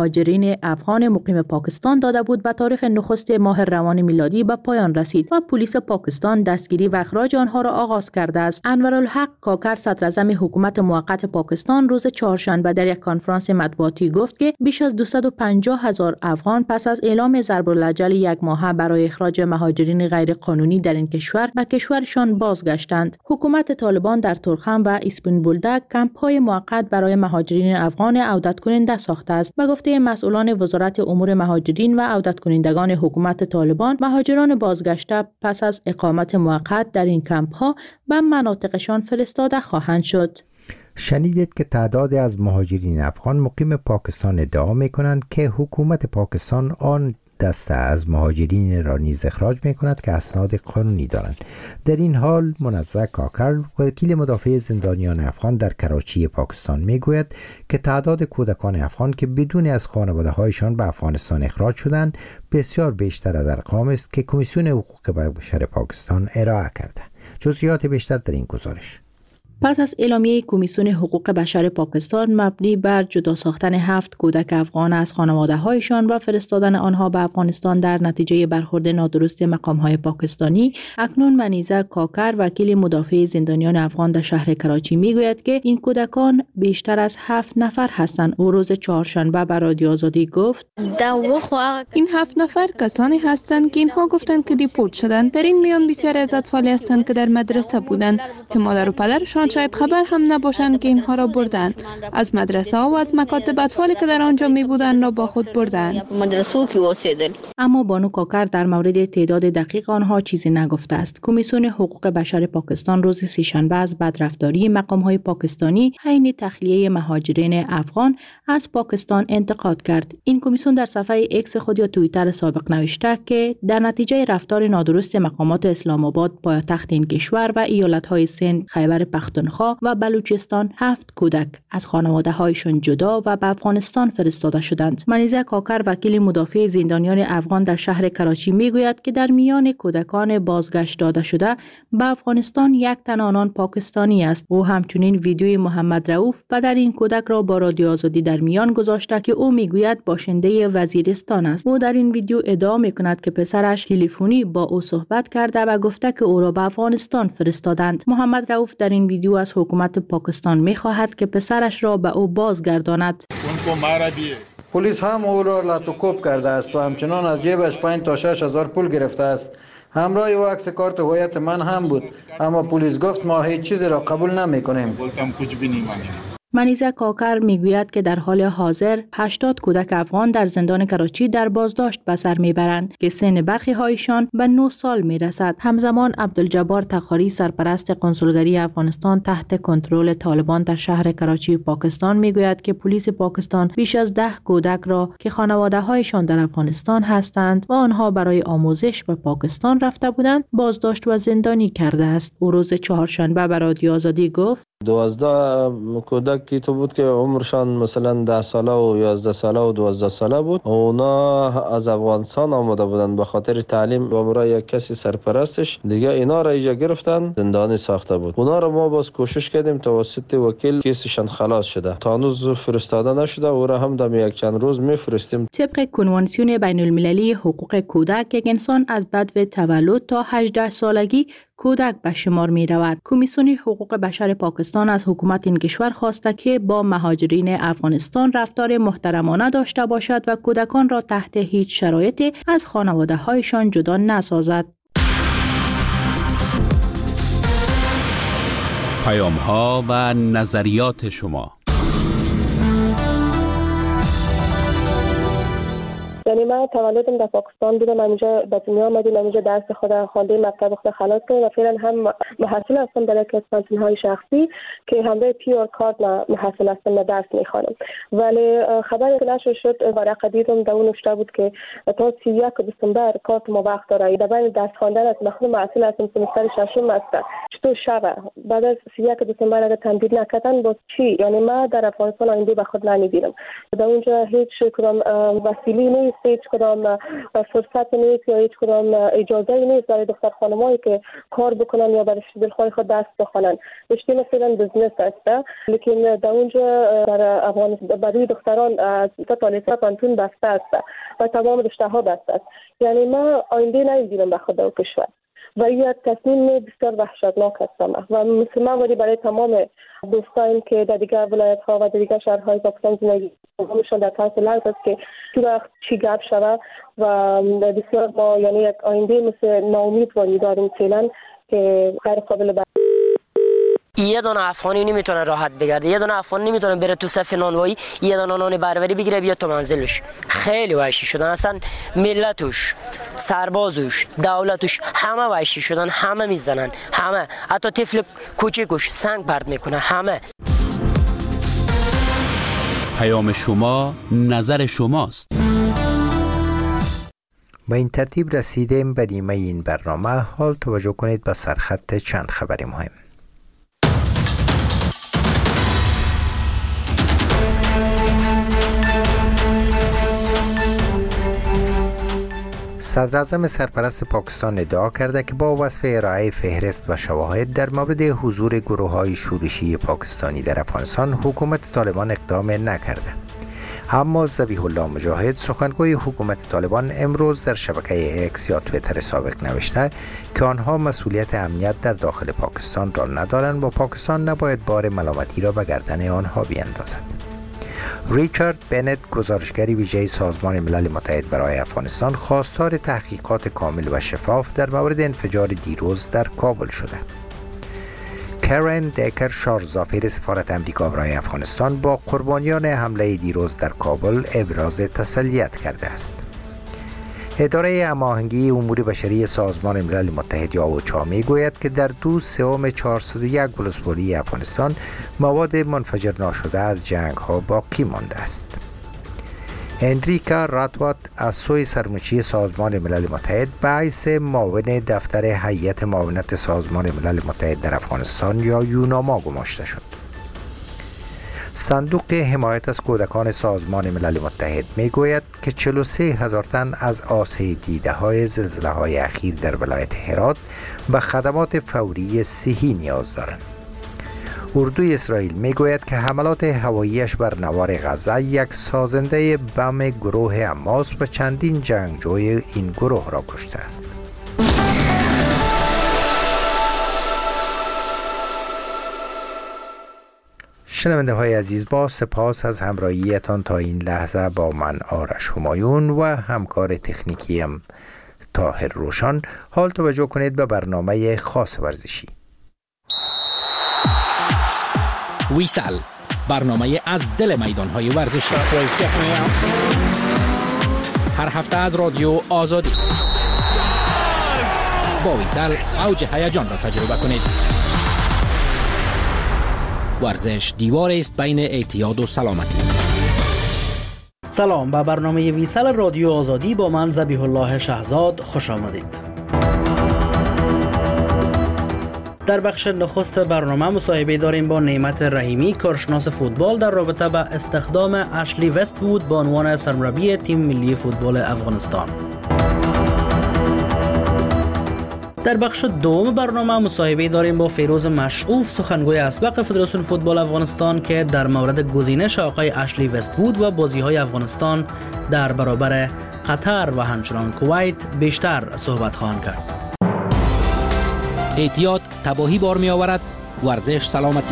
مهاجرین افغان مقیم پاکستان داده بود و تاریخ نخست ماه روان میلادی به پایان رسید و پلیس پاکستان دستگیری و اخراج آنها را آغاز کرده است. انورالحق کاکر صدراعظم حکومت موقت پاکستان روز چهارشنبه در یک کنفرانس مطبوعاتی گفت که بیش از دویست و پنجاه هزار افغان پس از اعلام ضرب الاجل یک ماهه برای اخراج مهاجرین غیر قانونی در این کشور به کشورشان بازگشتند. حکومت طالبان در تورخم و اسپین بولدک کمپ‌های موقت برای مهاجرین افغان عودت کننده ساخته است. به گفته مسئولان وزارت امور مهاجرین و عودت کنندگان حکومت طالبان، مهاجران بازگشته پس از اقامت موقت در این کمپ‌ها به مناطقشان فرستاده خواهند شد. شنیدید که تعدادی از مهاجرین افغان مقیم پاکستان ادعا می‌کنند که حکومت پاکستان آن دسته از مهاجرین را نیز اخراج می کند که اسناد قانونی دارند. در این حال منزه کاکر، وکیل مدافع زندانیان افغان در کراچی پاکستان می گوید که تعداد کودکان افغان که بدون از خانواده هایشان به افغانستان اخراج شدند بسیار بیشتر از ارقام است که کمیسیون حقوق بشر پاکستان ارائه کرده. جزئیات بیشتر در این گزارش. پس از اعلامیه کمیسیون حقوق بشر پاکستان مبنی بر جدا ساختن هفت کودک افغان از خانواده‌هایشان و فرستادن آنها به افغانستان در نتیجه برخورد نادرست مقام‌های پاکستانی، اکنون منیزه کاکر، وکیل مدافع زندانیان افغان در شهر کراچی میگوید که این کودکان بیشتر از هفت نفر هستند. او روز چهارشنبه به رادیو آزادی گفت: این هفت نفر کسانی هستند که اینها گفتند که دیپورت شدند. در این میان بسیار از اطفالی هستند که در مدرسه بودند که مادر و پدرشان شاید خبر هم نباشند که اینها را بردند. از مدرسه ها و از مکاتب اطفالی که در آنجا می بودند را با خود بردند. اما بانو کاکر در مورد تعداد دقیق آنها چیزی نگفته است. کمیسیون حقوق بشر پاکستان روز سه‌شنبه از بدرفتاری مقام های پاکستانی حین تخلیه مهاجرین افغان از پاکستان انتقاد کرد. این کمیسیون در صفحه اکس خود یا توییتر سابق نوشته که در نتیجه رفتار نادرست مقامات اسلام آباد، پایتخت این کشور و ایالت های سند، خیبر پختونخوا و بلوچستان، هفت کودک از خانواده هایشان جدا و به افغانستان فرستاده شدند. منیزه کاکر، وکیل مدافع زندانیان افغان در شهر کراچی میگوید که در میان کودکان بازگشت داده شده به افغانستان یک تن آنان پاکستانی است. او همچنین ویدیوی محمد رؤوف و در این کودک را با رادیو آزادی در میان گذاشته که او میگوید باشنده وزیرستان است. او در این ویدیو ادعا میکند که پسرش تلفنی با او صحبت کرده و گفته که او را به افغانستان فرستادند. محمد رؤوف در این ویدیو از حکومت پاکستان می‌خواهد که پسرش را به او بازگرداند. پلیس هم او را لاتوکوب کرده است و همچنان از جیبش پنج تا شش هزار پول گرفته است. همراه او عکس کارت هویت من هم بود، اما پلیس گفت ما هیچ چیزی را قبول نمی‌کنیم. منیزه کاکر میگوید که در حال حاضر هشتاد کودک افغان در زندان کراچی در بازداشت به سر میبرند که سن برخی هایشان به نه سال میرسد. همزمان عبدالجبار تخاری، سرپرست قنسولگری افغانستان تحت کنترل طالبان در شهر کراچی پاکستان میگوید که پلیس پاکستان بیش از ده کودک را که خانواده هایشان در افغانستان هستند و آنها برای آموزش به پاکستان رفته بودند بازداشت و زندانی کرده است. او روز چهارشنبه به رادیو آزادی گفت: دوازده کودک کی تو بود که عمرشان مثلا ده ساله و یازده ساله و دوازده ساله بود. اونا از افغانستان آمده بودند به خاطر تعلیم و برای یک کسی سرپرستش دیگه اینا را اینجا گرفتن، زندانی ساخته بود. اونا را ما باز کوشش کردیم توسط وکیل کیسشان خلاص شده. تا هنوز فرستاده نشده، او را هم در یک چند روز میفرستیم. طبق کنوانسیون بین المللی حقوق کودک، یک انسان از بدو تولد تا هجده سالگی کودک به شمار می رود. کمیسیون حقوق بشر پاکستان از حکومت این کشور خواسته که با مهاجرین افغانستان رفتار محترمانه داشته باشد و کودکان را تحت هیچ شرایطی از خانواده هایشان جدا نسازد. پیام ها و نظریات شما. یعنی من تولدم در پاکستان بودم، همینجا به دنیا آمدیم، همینجا درس خود خوانده، مکتب خود خلاص کردم و فعلا هم محصل هستم در یک از کانتین‌های شخصی که همراه پیور کارت محصل هستم و درس میخوانم. ولی خبری که نشر شد ورقه دیدم در اون نوشته بود که تا سی و یک دسامبر کارت ما وقت داره. در بین درس خواندن است، من محصل هستم، سمستر ششم هستم. چطور شبه بعد از سی و یک دسامبر اگر تمدید نکردن باز چی؟ یعنی من در افغانستان آینده به خود نمیبینم. در اونجا هیچ کدام وسیله نیست هیچ کدام فرصت نیست یا هیچ کدام اجازه نیست برای دختر خانمایی که کار بکنن یا برای دلخواه خود دست بخونن. رشته مثلا بزنس است، لیکن در اونجا در افغانستان برای دختران از تالیسا پانتون بسته است و تمام رشته ها بسته است. یعنی ما آینده نمی‌بینم به خود و کشور و این تصمیم بسیار وحشتناک است و مثل من ولی برای تمام دوستان که در دیگر ولایت ها و در دیگر شهرهای پاکستان زندگی می‌کنند در طرف لحظه است که تو وقت چی گپ شود و بسیار ما یعنی یک آینده مثل ناامیدواری داریم فعلا که غیر قابل بر یه دونه افغانی نمیتونه راحت بگرده، یه دونه افغانی نمیتونه بره تو صف نانوایی یه دونه نان بربری بگیره بیاد تو منزلش. خیلی وحشی شدن، اصلا ملتش، سربازش، دولتش همه وحشی شدن، همه میزنن، همه، حتی طفل کوچیکش سنگ پرت میکنه، همه. پیام شما نظر شماست. با این ترتیب رسیدیم به نیمه این برنامه. حال توجه کنید به سرخط چند خبری مهم. صدراعظم سرپرست پاکستان ادعا کرده که با وصف ارائه فهرست و شواهد در مورد حضور گروه‌های شورشی پاکستانی در افغانستان حکومت طالبان اقدام نکرده. اما ذبیح الله مجاهد سخنگوی حکومت طالبان امروز در شبکه اکس یا تویتر سابق نوشته که آنها مسئولیت امنیت در داخل پاکستان را ندارند و پاکستان نباید بار ملامتی را به گردن آنها بیندازد. ریچارد بنت گزارشگری ویژه سازمان ملل متحد برای افغانستان خواستار تحقیقات کامل و شفاف در مورد انفجار دیروز در کابل شده. کرن دیکر شارزافیر سفارت امریکا برای افغانستان با قربانیان حمله دیروز در کابل ابراز تسلیت کرده است. اداره هماهنگی امور بشری سازمان ملل متحد یا اوچا می گوید که در دو سوم چهارصد و یک ولسوالی افغانستان مواد منفجر ناشده از جنگ ها باقی مانده است. اندریکا راتوات از سوی سرمنشی سازمان ملل متحد به حیث معاون دفتر هیئت معاونت سازمان ملل متحد در افغانستان یا یوناما گماشته شد. صندوق حمایت از کودکان سازمان ملل متحد می گوید که چهل و سه هزار تن از آسیب دیده های زلزله های اخیر در ولایت هرات به خدمات فوری صحی نیاز دارند. اردوی اسرائیل می گوید که حملات هواییش بر نوار غزه یک سازنده بم گروه حماس و چندین جنگجوی این گروه را کشته است. شنونده های عزیز، با سپاس از همراهیتان تا این لحظه با من آرش همایون و همکار تکنیکیم طاهر روشن. حال توجه کنید به برنامه خاص ورزشی. ویسل، برنامه از دل میدانهای ورزشی. هر هفته از رادیو آزادی. با ویسل اوج هیجان را تجربه کنید. ورزش دیوار است بین اعتیاد و سلامتی. سلام، به برنامه ویسل رادیو آزادی با من ذبیح الله شهزاد خوش آمدید. در بخش نخست برنامه مصاحبه داریم با نعمت رحیمی، کارشناس فوتبال، در رابطه به استخدام اشلی وست‌وود به عنوان سرمربی تیم ملی فوتبال افغانستان. در بخش دوم برنامه مصاحبه داریم با فیروز مشعوف، سخنگوی اسبق فدراسیون فوتبال افغانستان، که در مورد گزینش آقای اشلی وست‌وود و بازی‌های افغانستان در برابر قطر و همچنان کویت بیشتر صحبت خواهند کرد. اعتیاد تباهی بار می آورد، ورزش سلامتی.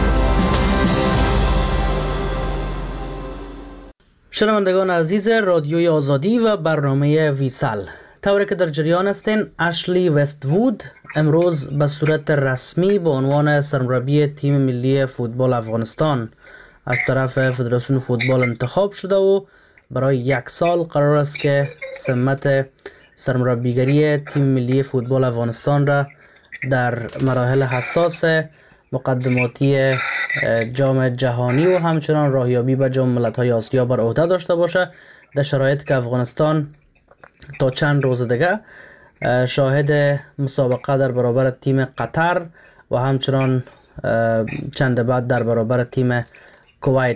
شنوندگان عزیز رادیوی آزادی و برنامه ویسل، طوری که در جریان هستین، اشلی وست‌وود امروز به صورت رسمی به عنوان سرمربی تیم ملی فوتبال افغانستان از طرف فدراسیون فوتبال انتخاب شده و برای یک سال قرار است که سمت سرمربیگری تیم ملی فوتبال افغانستان را در مراحل حساس مقدماتی جام جهانی و همچنان راهیابی به جام ملت‌های آسیا بر عهده داشته باشه، در شرایطی که افغانستان تا چند روز دیگه شاهد مسابقه در برابر تیم قطر و همچنان چند بعد در برابر تیم کویت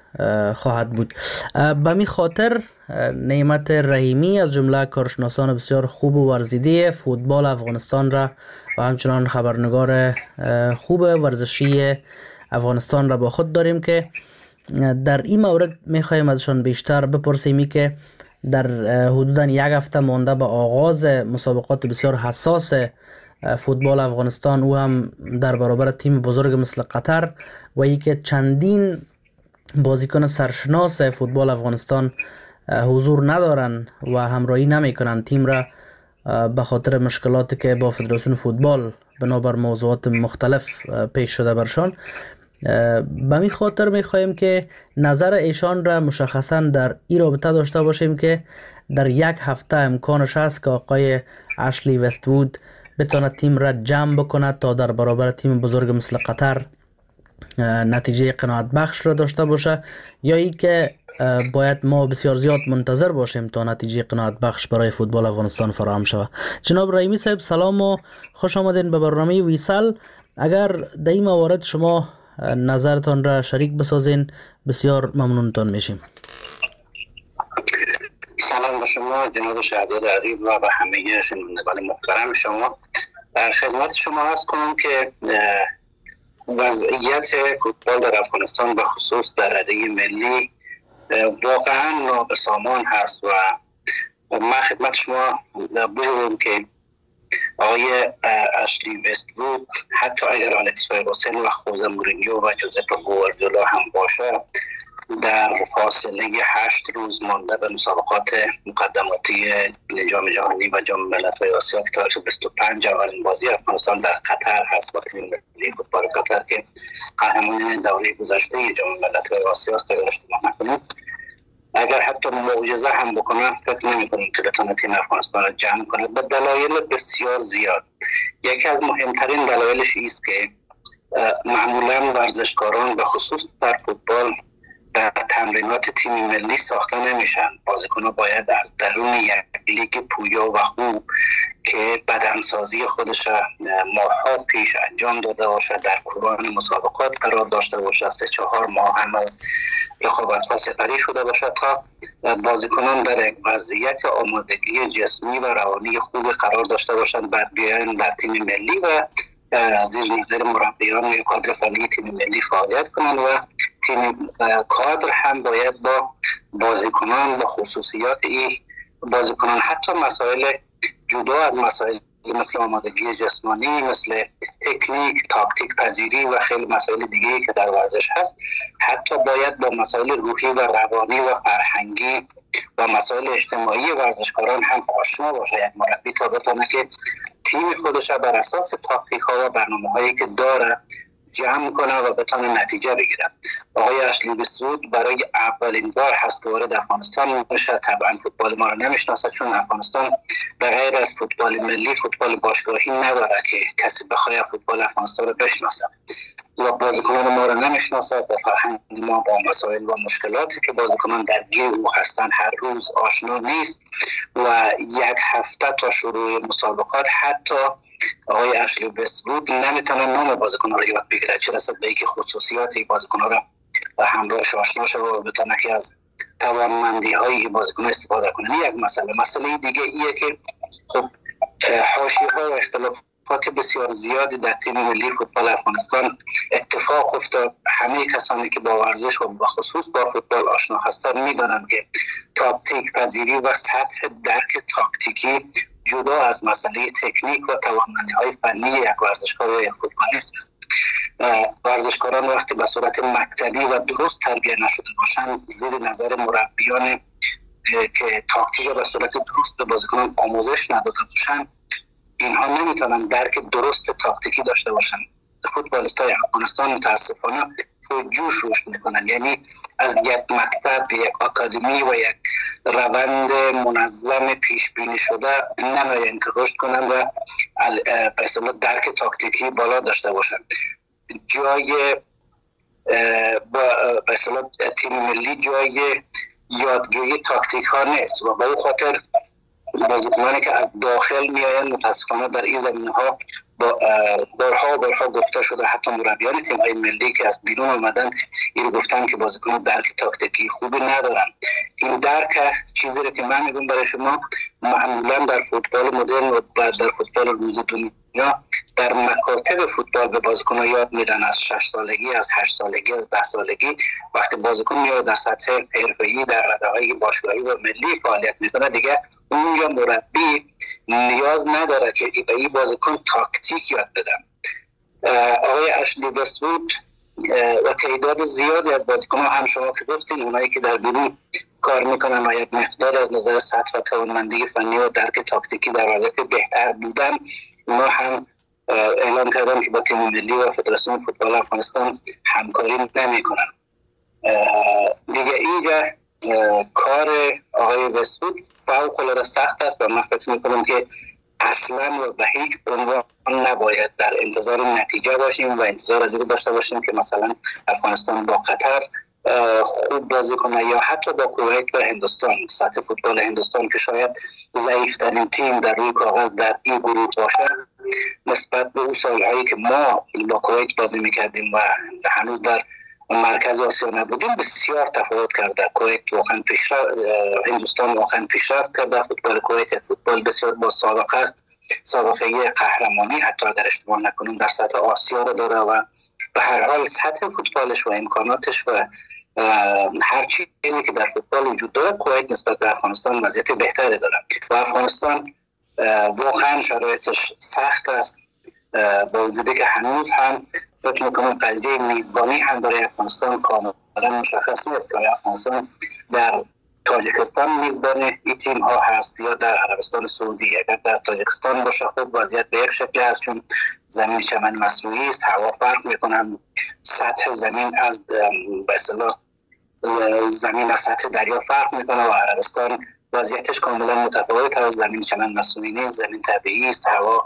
خواهد بود. به می خاطر نعمت رحیمی از جمله کارشناسان بسیار خوب و ورزیده فوتبال افغانستان را و همچنان خبرنگار خوب ورزشی افغانستان را با خود داریم که در این مورد میخوایم ازشان بیشتر بپرسیم که در حدوداً یک هفته مانده به آغاز مسابقات بسیار حساس فوتبال افغانستان، او هم در برابر تیم بزرگ مثل قطر و ای که چندین بازیکن سرشناس فوتبال افغانستان حضور ندارن و همراهی نمیکنن تیم را به خاطر مشکلاتی که با فدراسیون فوتبال بنابر موضوعات مختلف پیش شده برشان. به می خاطر می خواهیم که نظر ایشان را مشخصا در این رابطه داشته باشیم که در یک هفته امکانش هست که آقای اشلی وست‌وود بتونه تیم را جمع بکنه تا در برابر تیم بزرگ مثل قطر نتیجه قناعت بخش را داشته باشه، یا ای که باید ما بسیار زیاد منتظر باشیم تا نتیجه قناعت بخش برای فوتبال افغانستان فراهم شود. جناب رحیمی صاحب سلام و خوش آمدین به برنامه ویسال. اگر در این موارد شما نظرتان را شریک بسازین بسیار ممنونتان میشیم. سلام به شما جناب شهزاد عزیز و به همه شنوندگان محترم شما. در خدمت شما عرض کنم که وضعیت فوتبال در افغانستان به خصوص در رده ملی واقعا نابسامان هست و من خدمت شما بگویم که آقای اشلی وست‌وود حتی اگر الکس فرگوسن و خوزه مورینیو و جوزپ گواردیولا هم باشه، در فاصله هشت روز مانده به مسابقات مقدماتی جام جهانی و جام ملت‌های آسیا که تاریخ بیست و پنج اولین بازی افغانستان در قطر هست با تیم ملی فوتبال قطر که قهرمان دوره گذشته جام ملت‌های آسیا است اگر اشتباه نکنم، اگر حتی معجزه هم بکنه فکر نمی‌کنم که بتونه تیم افغانستان را جمع کنه به دلایل بسیار زیاد. یکی از مهمترین دلایلش است که معمولا ورزشکاران به خصوص در فوتبال در تمرینات تیم ملی ساخته نمیشن. بازیکن‌ها باید از درون یک لیگ پویا و خوب که بدنسازی خودش ماه‌ها پیش انجام داده باشد، در کوران مسابقات قرار داشته باشد، سه چهار ماه هم از رقابت‌ها سپری شده باشد تا بازیکنان در یک وضعیت آمادگی جسمی و روانی خوب قرار داشته باشند بعد بیاین در تیم ملی و زیر نظر مربیان و کادر فنی تیم ملی فعالیت کنند و تیم کادر هم باید با بازیکنان با خصوصیات این بازیکنان حتی مسائل جدا از مسائل مثل آمادگی جسمانی، مثل تکنیک، تاکتیک پذیری و خیلی مسائل دیگه که در ورزش هست، حتی باید با مسائل روحی و روانی و فرهنگی و مسائل اجتماعی ورزشکاران هم آشنا باشه یک مربی تا بتونه که تیم خودش بر اساس تاکتیک ها و برنامه هایی که داره جمع کنه و بتونه نتیجه بگیره. آقای اشلی وست‌وود برای اولین بار هست که وارد افغانستان میشه. طبعا فوتبال ما رو نمیشناسه چون افغانستان به غیر از فوتبال ملی فوتبال باشگاهی نداره که کسی بخواد فوتبال افغانستان رو بشناسه و بازیکنان ما رو نمیشناسه. با فرهنگ ما با مسائل و مشکلاتی که بازیکنان درگیر او هستن هر روز آشنا نیست و یک هفته تا شروع مسابقات حتی آقای اشلی وست‌وود نمیتونه نام بازیکن‌ها رو یاد بگیره، چه رسد به اینکه خصوصیات این بازیکن‌ها رو و همراهش آشنا شه و بتونه که از توانمندی‌های این بازیکن‌ها استفاده کنه. یک مسئله مسئله دیگه ایه که خب حاشیه‌ها و اختلافات بسیار زیادی در تیم ملی فوتبال افغانستان اتفاق افتاد. همه کسانی که با ورزش و به خصوص با فوتبال آشنا هستند میدونن که تاکتیک پذیری و سطح درک تاکتیکی جدا از مسئله تکنیک و توانمندی‌های فنی یک ورزشکار یا یک فوتبالیست است. ورزشکاران وقتی به صورت مکتبی و درست تربیت نشده باشند زیر نظر مربیان که تاکتیک به صورت درست به بازیکنان آموزش نداده باشند اینها نمیتونن درک درست تاکتیکی داشته باشند. فوتبالیست‌های افغانستان متاسفانه فوجوش روش میکنن، یعنی از یک مکتب، یک آکادمی و یک روند منظم پیش بینی شده نمیان که رشد کنن و به اصطلاح درک تاکتیکی بالا داشته باشن. جای به اصطلاح تیم ملی جای یادگیری تاکتیک ها نیست و به اون خاطر بازیکنانی که از داخل میآیند متاسفانه در این زمینه ها با بارها بارها گفته شده، حتی مربیان تیم های ملی که از بیرون آمدن این گفتن که بازیکنان درک تاکتیکی خوبی ندارن. این درک چیزی رو که من میگم برای شما، معمولا در فوتبال مدرن و در فوتبال روز دنیا در مکاتب فوتبال به بازیکنان یاد میدن از شش سالگی، از هشت سالگی، از ده سالگی. وقتی بازیکن میاد در سطح حرفه‌ای در رده‌های باشگاهی و ملی فعالیت میکنه، دیگه اون یا مربی نیاز نداره که به این بازیکن تاکتیک یاد بدن. آقای اشلی وست‌وود و تعداد زیادی از بازیکنان، هم شما که گفتین اونایی که در بیرون کار میکنن و یک مقدار از نظر سطح و توانمندی فنی و درک تاکتیکی در وضعیت بهتر بودن، اونا هم اعلام کردن که با تیم ملی و فدراسیون فوتبال افغانستان همکاری نمیکنن. دیگه اینجا کار آقای وست‌وود فوق العاده سخت است و من فکر میکنم که اصلا و به هیچ عنوان نباید در انتظار نتیجه باشیم و انتظار از این داشته باشیم که مثلا افغانستان با قطر خوب بازی کنه یا حتی با کویت و هندوستان. سطح فوتبال هندوستان که شاید ضعیفترین تیم در روی کاغذ در این گروه باشه، نسبت به اون سالهایی که ما با کویت بازی میکردیم و هنوز در مرکز آسیا نبودیم بسیار تفاوت کرده. کویت واقعا پیشرفت، هندوستان واقعا پیشرفت کرده. فوتبال کویت فوتبال بسیار با سابقه است، سابقه قهرمانی حتی اگر اشتباه نکنیم در سطح آسیا رو داره و به هر حال سطح فوتبالش و امکاناتش و هر چیزی که در فوتبال وجود داره کویت نسبت به افغانستان وضعیت بهتری داره و افغانستان واقعا شرایطش سخت است، با وجودی که هنوز هم فکر میکنم قضیه میزبانی هم برای افغانستان کاملا مشخص نیست که افغانستان در تاجیکستان میزبان این تیم ها هست یا در عربستان سعودی. اگر در تاجیکستان باشه خب وضعیت به یک شکل است، چون زمین چمن مصنوعی است، هوا فرق میکنن، سطح زمین از به اصطلاح زمین از سطح دریا فرق میکنه و عربستان وضعیتش کاملا متفاوت از زمین چمن مصنوعی نیست، زمین طبیعی است، هوا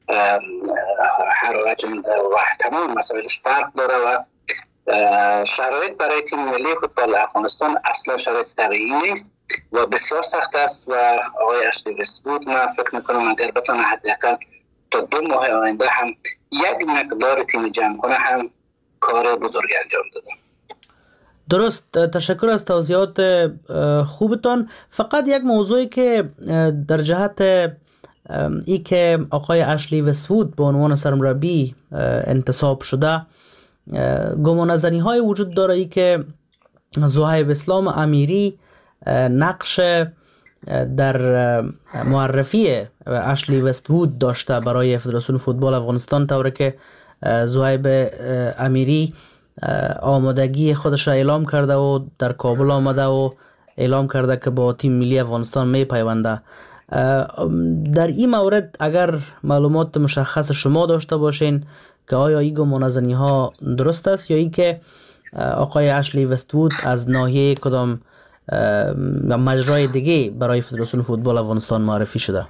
حرارت و تمام مسائلش فرق داره و شرایط برای تیم ملی فوتبال افغانستان اصلا شرایط طبیعی نیست و بسیار سخت است و آقای اشلی وست‌وود من فکر میکنم اگر بتونه حداقل تا دو ماه آینده هم یک مقدار تیم جمع کنه هم کار بزرگ انجام داده. درست، تشکر از توضیحات خوبتان. فقط یک موضوعی که در جهت ای که آقای اشلی وست‌وود به عنوان سرمربی انتصاب شده، گمانه‌زنی های وجود داره ای که زهیب اسلام امیری نقش در معرفی اشلی وست‌وود داشته برای فدراسیون فوتبال افغانستان، طوری که زهیب امیری آمادگی خودش را اعلام کرده و در کابل آمده و اعلام کرده که با تیم ملی افغانستان می پیونده. در این مورد اگر معلومات مشخص شما داشته باشین که آیا این گمانه‌زنی ها درست است یا ای که آقای اشلی وست‌وود از ناحیه کدام مجرای دیگه برای فدراسیون فوتبال افغانستان معرفی شده؟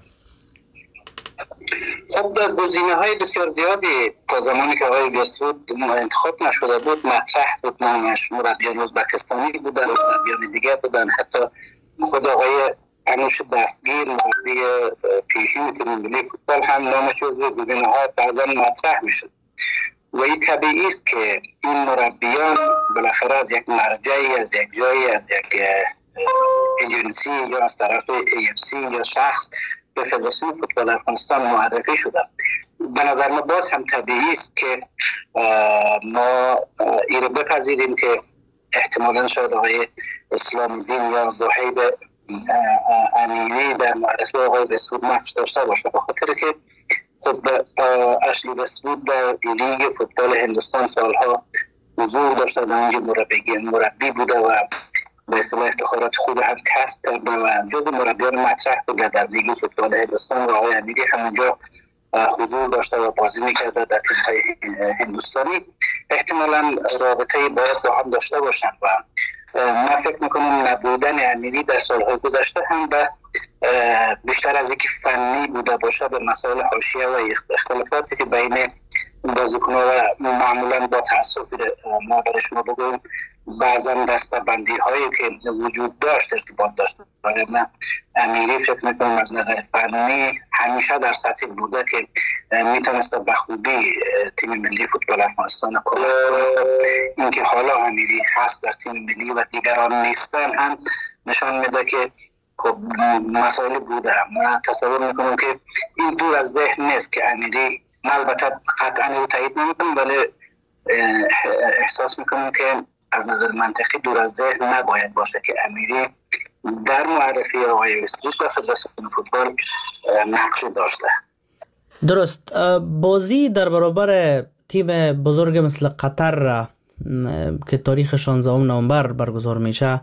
خب گزینه های بسیار زیادی تا زمانی که آقای وست‌وود انتخاب نشده بود مطرح بود. نامش مربیان ازبکستانی بودن، مربیان دیگه بودن، حتی خود آقای انوش دستگیر مربی پیشین تیم ملی فوتبال هم نامش جزو گزینه ها بعضا مطرح میشد و این طبیعی است که این مربیان بالاخره از یک مرجعی، از یک جایی، از یک ایجنسی یا از طرف ای اف سی یا شخص به فدراسیون فوتبال افغانستان معرفی شدن. به نظر ما باز هم طبیعی است که ما این رو بپذیریم که احتمالاً شاید آقای اسلام الدین یا زهیب امیری در معرفی آقای وست‌وود نقش داشته باشه، به خاطر که خب اشلی وست‌وود در لیگ فوتبال هندوستان سالها حضور داشته، در اونجا مربی مربی بوده و به اصطلاح افتخارات خوب هم کسب کرده و جز مربیان مطرح بوده در لیگ فوتبال هندوستان و آقای امیری همونجا حضور داشته و بازی میکرده در تیم‌های هندوستانی. احتمالاً رابطه‌ای باید با هم داشته باشن و من فکر میکنم نبودن امیری در سالهای گذشته هم به بیشتر از اینکه فنی بوده باشه به مسائل حاشیه و اختلافاتی که بین بازیکن‌ها و معمولاً با تأسف ما برای شما بگویم بعضا دستبندی هایی که وجود داشت ارتباط داشت. نه امیری فکر میکنم از نظر فنی همیشه در سطحی بوده که میتونسته به خوبی تیم ملی فوتبال افغانستان کمک کنه. اینکه حالا امیری هست در تیم ملی و دیگران نیستن هم نشان میده که خب مسائل بوده. من تصور میکنم که این دور از ذهن نیست که امیری، من البته قطعا رو تایید نمیکنم ولی احساس میکنم که از نظر منطقی دور از ذهن نباید باشه که امیری در معرفی آقای وستوود و فدراسیون فوتبال نقش داشته. درست. بازی در برابر تیم بزرگ مثل قطر که تاریخ شانزده نوامبر برگزار میشه،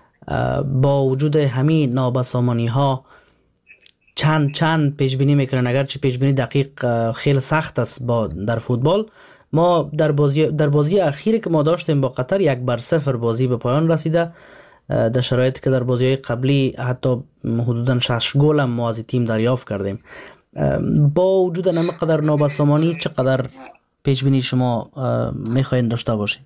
با وجود همین نابسامانی ها چند چند پیش بینی میکنن، اگرچه پیش بینی دقیق خیلی سخت است با در فوتبال. ما در بازی در بازی اخیری که ما داشتیم با قطر یک بر صفر بازی به پایان رسیده، در شرایطی که در بازی قبلی حتی حدوداً شش گل هم ما از تیم دریافت کردیم. با وجود همه قدر نابسامانی چقدر پیش بینی شما میخواین داشته باشید؟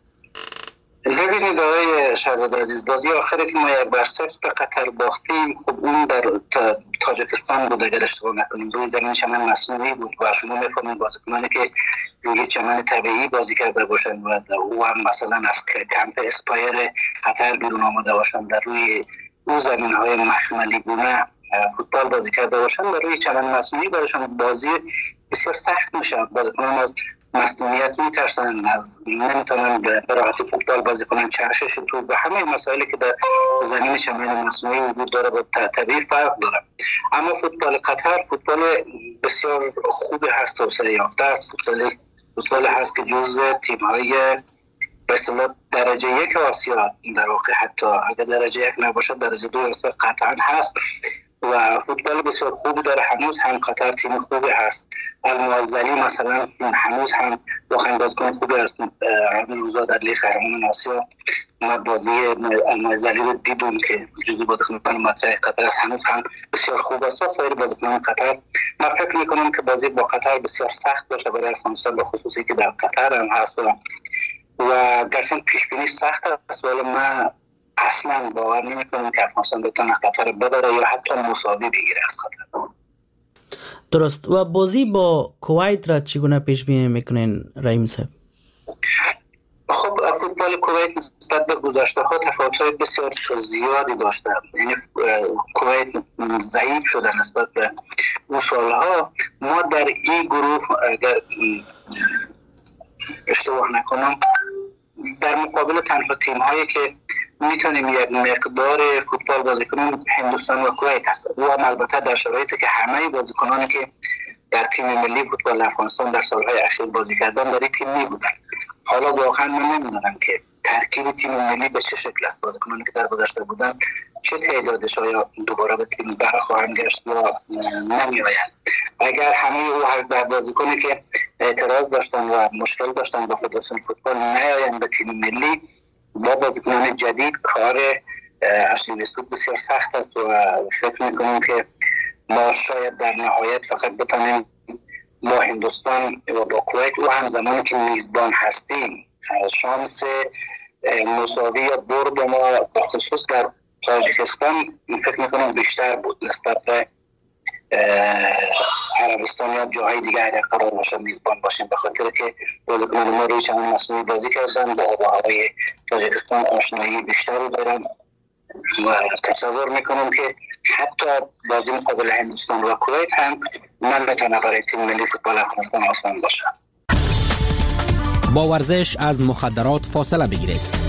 ببینید آقای شهزاده عزیز، بازی آخری که ما یک بر صفر به قطر باختیم، خب اون در تاجیکستان بود اگر اشتباه نکنیم، روی زمین چمن مصنوعی بود و شما میفهمید بازیکنانی که روی چمن طبیعی بازی کرده باشند و او هم مثلا از کمپ اسپایر قطر بیرون آمده باشند، در روی اون زمین های مخملی گونه فوتبال بازی کرده باشند، در روی چمن مصنوعی برایشان بازی بسیار سخت میشه. بازیکنان از مصدومیت میترسن، از نمیتونن به راحتی فوتبال بازی کنن، چرخش تو و همه مسائلی که در زمین چمن مصنوعی وجود داره با طبیعی فرق داره. اما فوتبال قطر فوتبال بسیار خوبی هست، توسعه یافته است. فوتبال فوتبال هست که جزو تیم‌های به اصطلاح درجه یک آسیا، در واقع حتی اگر درجه یک نباشه درجه دو آسیا قطعا هست و فوتبال بسیار خوبی داره. هنوز هم قطر تیم خوبی هست. المعزلی مثلا هنوز هم واقعا بازیکن خوبی هست. همین روزا در لیگ قهرمانان آسیا ما بازی المعزلی رو دیدم که جزو بازیکنان مطرح قطر است، هنوز هم بسیار خوب است. و سایر بازیکنان قطر، من فکر میکنم که بازی با قطر بسیار سخت باشه برای افغانستان، به خصوصی که در قطر هم هست و و گرچه پیش بینی سخت است ولی من اصلا باور نمیکنم که افغانستان بتونه قطر ببره یا حتی مساوی بگیره از قطر. درست. و بازی با کویت را چگونه پیش بینی میکنین رحیم صاحب؟ خب فوتبال کویت نسبت به گذشته ها تفاوت‌های بسیار زیادی داشته. یعنی کویت ضعیف شده نسبت به اون سالها. ما در این گروه اگر اشتباه نکنم در مقابل تنها تیم هایی که میتونیم یک مقدار فوتبال بازی کنیم هندوستان و کویت هست. و البته در شرایطی که همه بازیکنانی که در تیم ملی فوتبال افغانستان در سالهای اخیر بازی کردن در این تیم می بودن. حالا واقعا من نمیدونم که ترکیب تیم ملی به چه شکل است. بازیکنانی که در گذشته بودن چه تعدادش آیا دوباره به تیم برخواهند گشت یا نمیآیند. اگر همه او از در بازیکنی که اعتراض داشتن و مشکل داشتن با فدراسیون فوتبال نیایند به تیم ملی، با بازیکنان جدید کار اشلی وستوود بسیار سخت است و فکر میکنم که ما شاید در نهایت فقط بتونیم با هندوستان و با کویت و هم زمانی که میزبان هستیم شانس مساوی یا برد ما با خصوص در تاجیکستان فکر میکنم بیشتر بود نسبت به عربستان یا جاهای دیگه اگر قرار باشه میزبان باشیم، به خاطر که بازیکنان ما روی چمن مصنوعی بازی کردن، با آب و هوای تاجیکستان آشنایی بیشتری دارن و تصور میکنم که حتی بازی مقابل هندوستان و کویت هم نمیتونه برای تیم ملی فوتبال افغانستان آسان باشه. با ورزش از مخدرات فاصله بگیرید.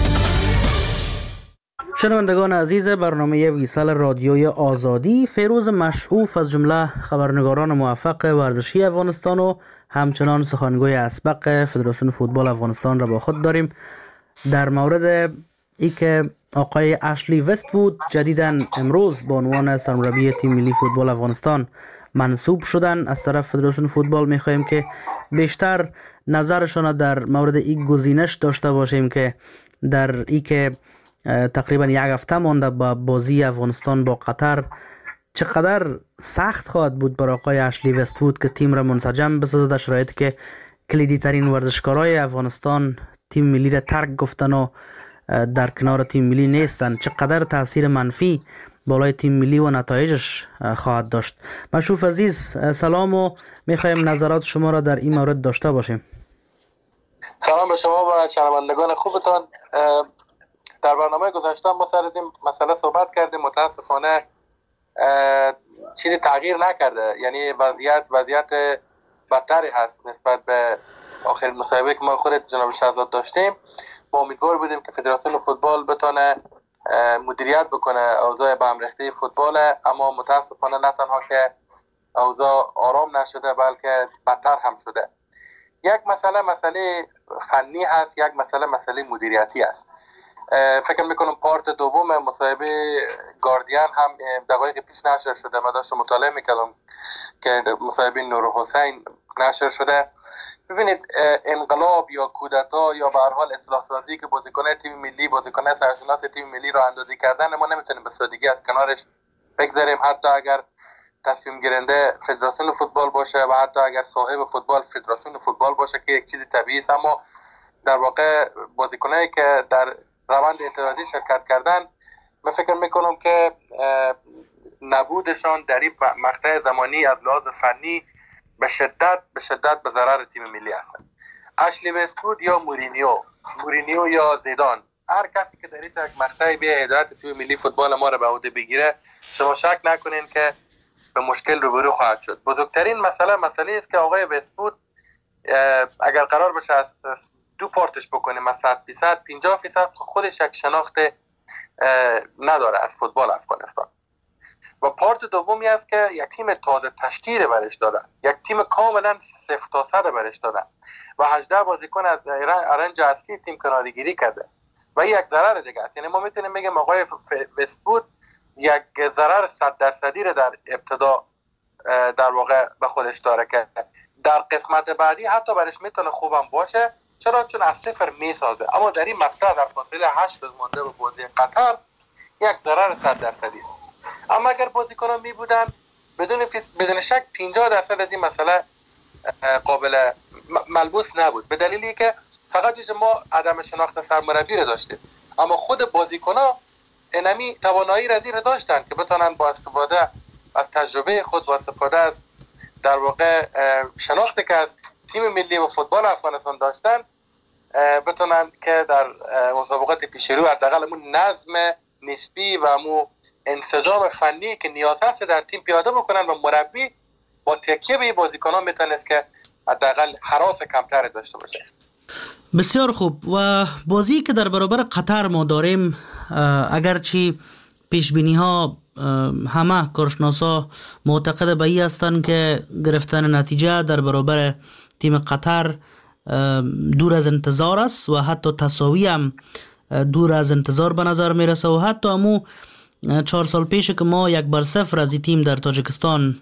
شنوندگان عزیز برنامه ویسال رادیوی آزادی، فیروز مشعوف از جمله خبرنگاران موفق ورزشی افغانستان و همچنان سخنگوی اسبق فدراسیون فوتبال افغانستان را با خود داریم. در مورد ای که آقای اشلی وستوود جدیداً امروز به عنوان سرمربی تیم ملی فوتبال افغانستان منصوب شدن از طرف فدراسیون فوتبال میخواهیم که بیشتر نظرشان در مورد این گزینش داشته باشیم که در ای که تقریبا یک هفته مانده با بازی افغانستان با قطر چقدر سخت خواهد بود برای آقای اشلی وستوود که تیم را منسجم بسازد در شرایطی که کلیدی ترین ورزشکارای افغانستان تیم ملی را ترک گفتن و در کنار تیم ملی نیستن، چقدر تاثیر منفی بالای تیم ملی و نتایجش خواهد داشت؟ مشروف عزیز سلام و میخوایم نظرات شما را در این مورد داشته باشیم. سلام به شما و شنوندگان خوبتان. در برنامه گذشته ما سر از این مسئله صحبت کردیم. متاسفانه چیزی تغییر نکرده، یعنی وضعیت وضعیت بدتری هست نسبت به آخرین مصاحبه که ما خود جناب شهزاد داشتیم. ما امیدوار بودیم که فدراسیون فوتبال بتونه مدیریت بکنه اوضاع به هم ریخته فوتبال، اما متاسفانه نه تنها که اوضاع آرام نشده بلکه بدتر هم شده. یک مسئله مسئله فنی هست، یک مسئله مسئله مدیریتی است. فکر میکنم پارت دوم مصاحبه گاردین هم دقایق پیش نشر شده. من داشتم مطالعه میکردم که مصاحبه نور حسین نشر شده. ببینید انقلاب یا کودتا یا به هر حال اصلاح سازی که بازیکن تیم ملی بازیکن سرشناس تیم ملی را اندازی کردن، ما نمیتونیم به سادگی از کنارش بگذاریم، حتی اگر تصمیم گیرنده فدراسیون فوتبال باشه و حتی اگر صاحب فوتبال فدراسیون فوتبال باشه که یک چیزی طبیعی است. اما در واقع بازیکنایی که در روند اعتراضی شرکت کردن، من فکر میکنم که نبودشان در این مقطع زمانی از لحاظ فنی به شدت به شدت به ضرر تیم ملی هستند. اشلی وست‌وود یا مورینیو مورینیو یا زیدان، هر کسی که در این یک مقطعی به هدایت تیم ملی فوتبال ما را به عهده بگیره، شما شک نکنین که به مشکل روبرو خواهد شد. بزرگترین مسئله مسئله است که آقای وست‌وود اگر قرار باشه از دو پارتش بکنیم از صد فیصد پنجاه فیصد خودش یک شناخت نداره از فوتبال افغانستان. و پارت دومی است که یک تیم تازه تشکیل برش دادن، یک تیم کاملا صفر تا صد برش دادن و هجده بازیکن از ارنج اصلی تیم کناره‌گیری کرده و یک ضرر دیگه است. یعنی ما میتونیم بگیم آقای وست‌وود یک ضرر صد درصدی رو در ابتدا در واقع به خودش داره که در قسمت بعدی حتی برش میتونه خوبم باشه. چرا؟ چون از صفر میسازه، اما در این مقطع در فاصله هشت روز مانده به بازی قطر یک ضرر صد درصدی است. اما اگر بازیکنان می بودن بدون فیس... بدون شک پنجاه درصد از این مسئله قابل ملموس نبود، به دلیلی که فقط ما عدم شناخت سرمربی رو داشتیم، اما خود بازیکنان انمی توانایی رزی رو داشتن که بتونن با استفاده از تجربه خود با استفاده از در واقع شناختی که از تیم ملی و فوتبال افغانستان داشتن بتونن که در مسابقات پیش رو حداقل اون نظم نسبی و مو انسجام فنی که نیاز هست در تیم پیاده بکنن و مربی با تکیه به بازیکنان میتونست که حداقل هراس کمتر داشته باشه. بسیار خوب. و بازی که در برابر قطر ما داریم، اگرچه پیش بینی ها همه کارشناسا معتقد به این هستند که گرفتن نتیجه در برابر تیم قطر دور از انتظار است و حتی تساوی هم دور از انتظار به نظر میرسه و حتی همو چهار سال پیش که ما یک بر صفر از این تیم در تاجیکستان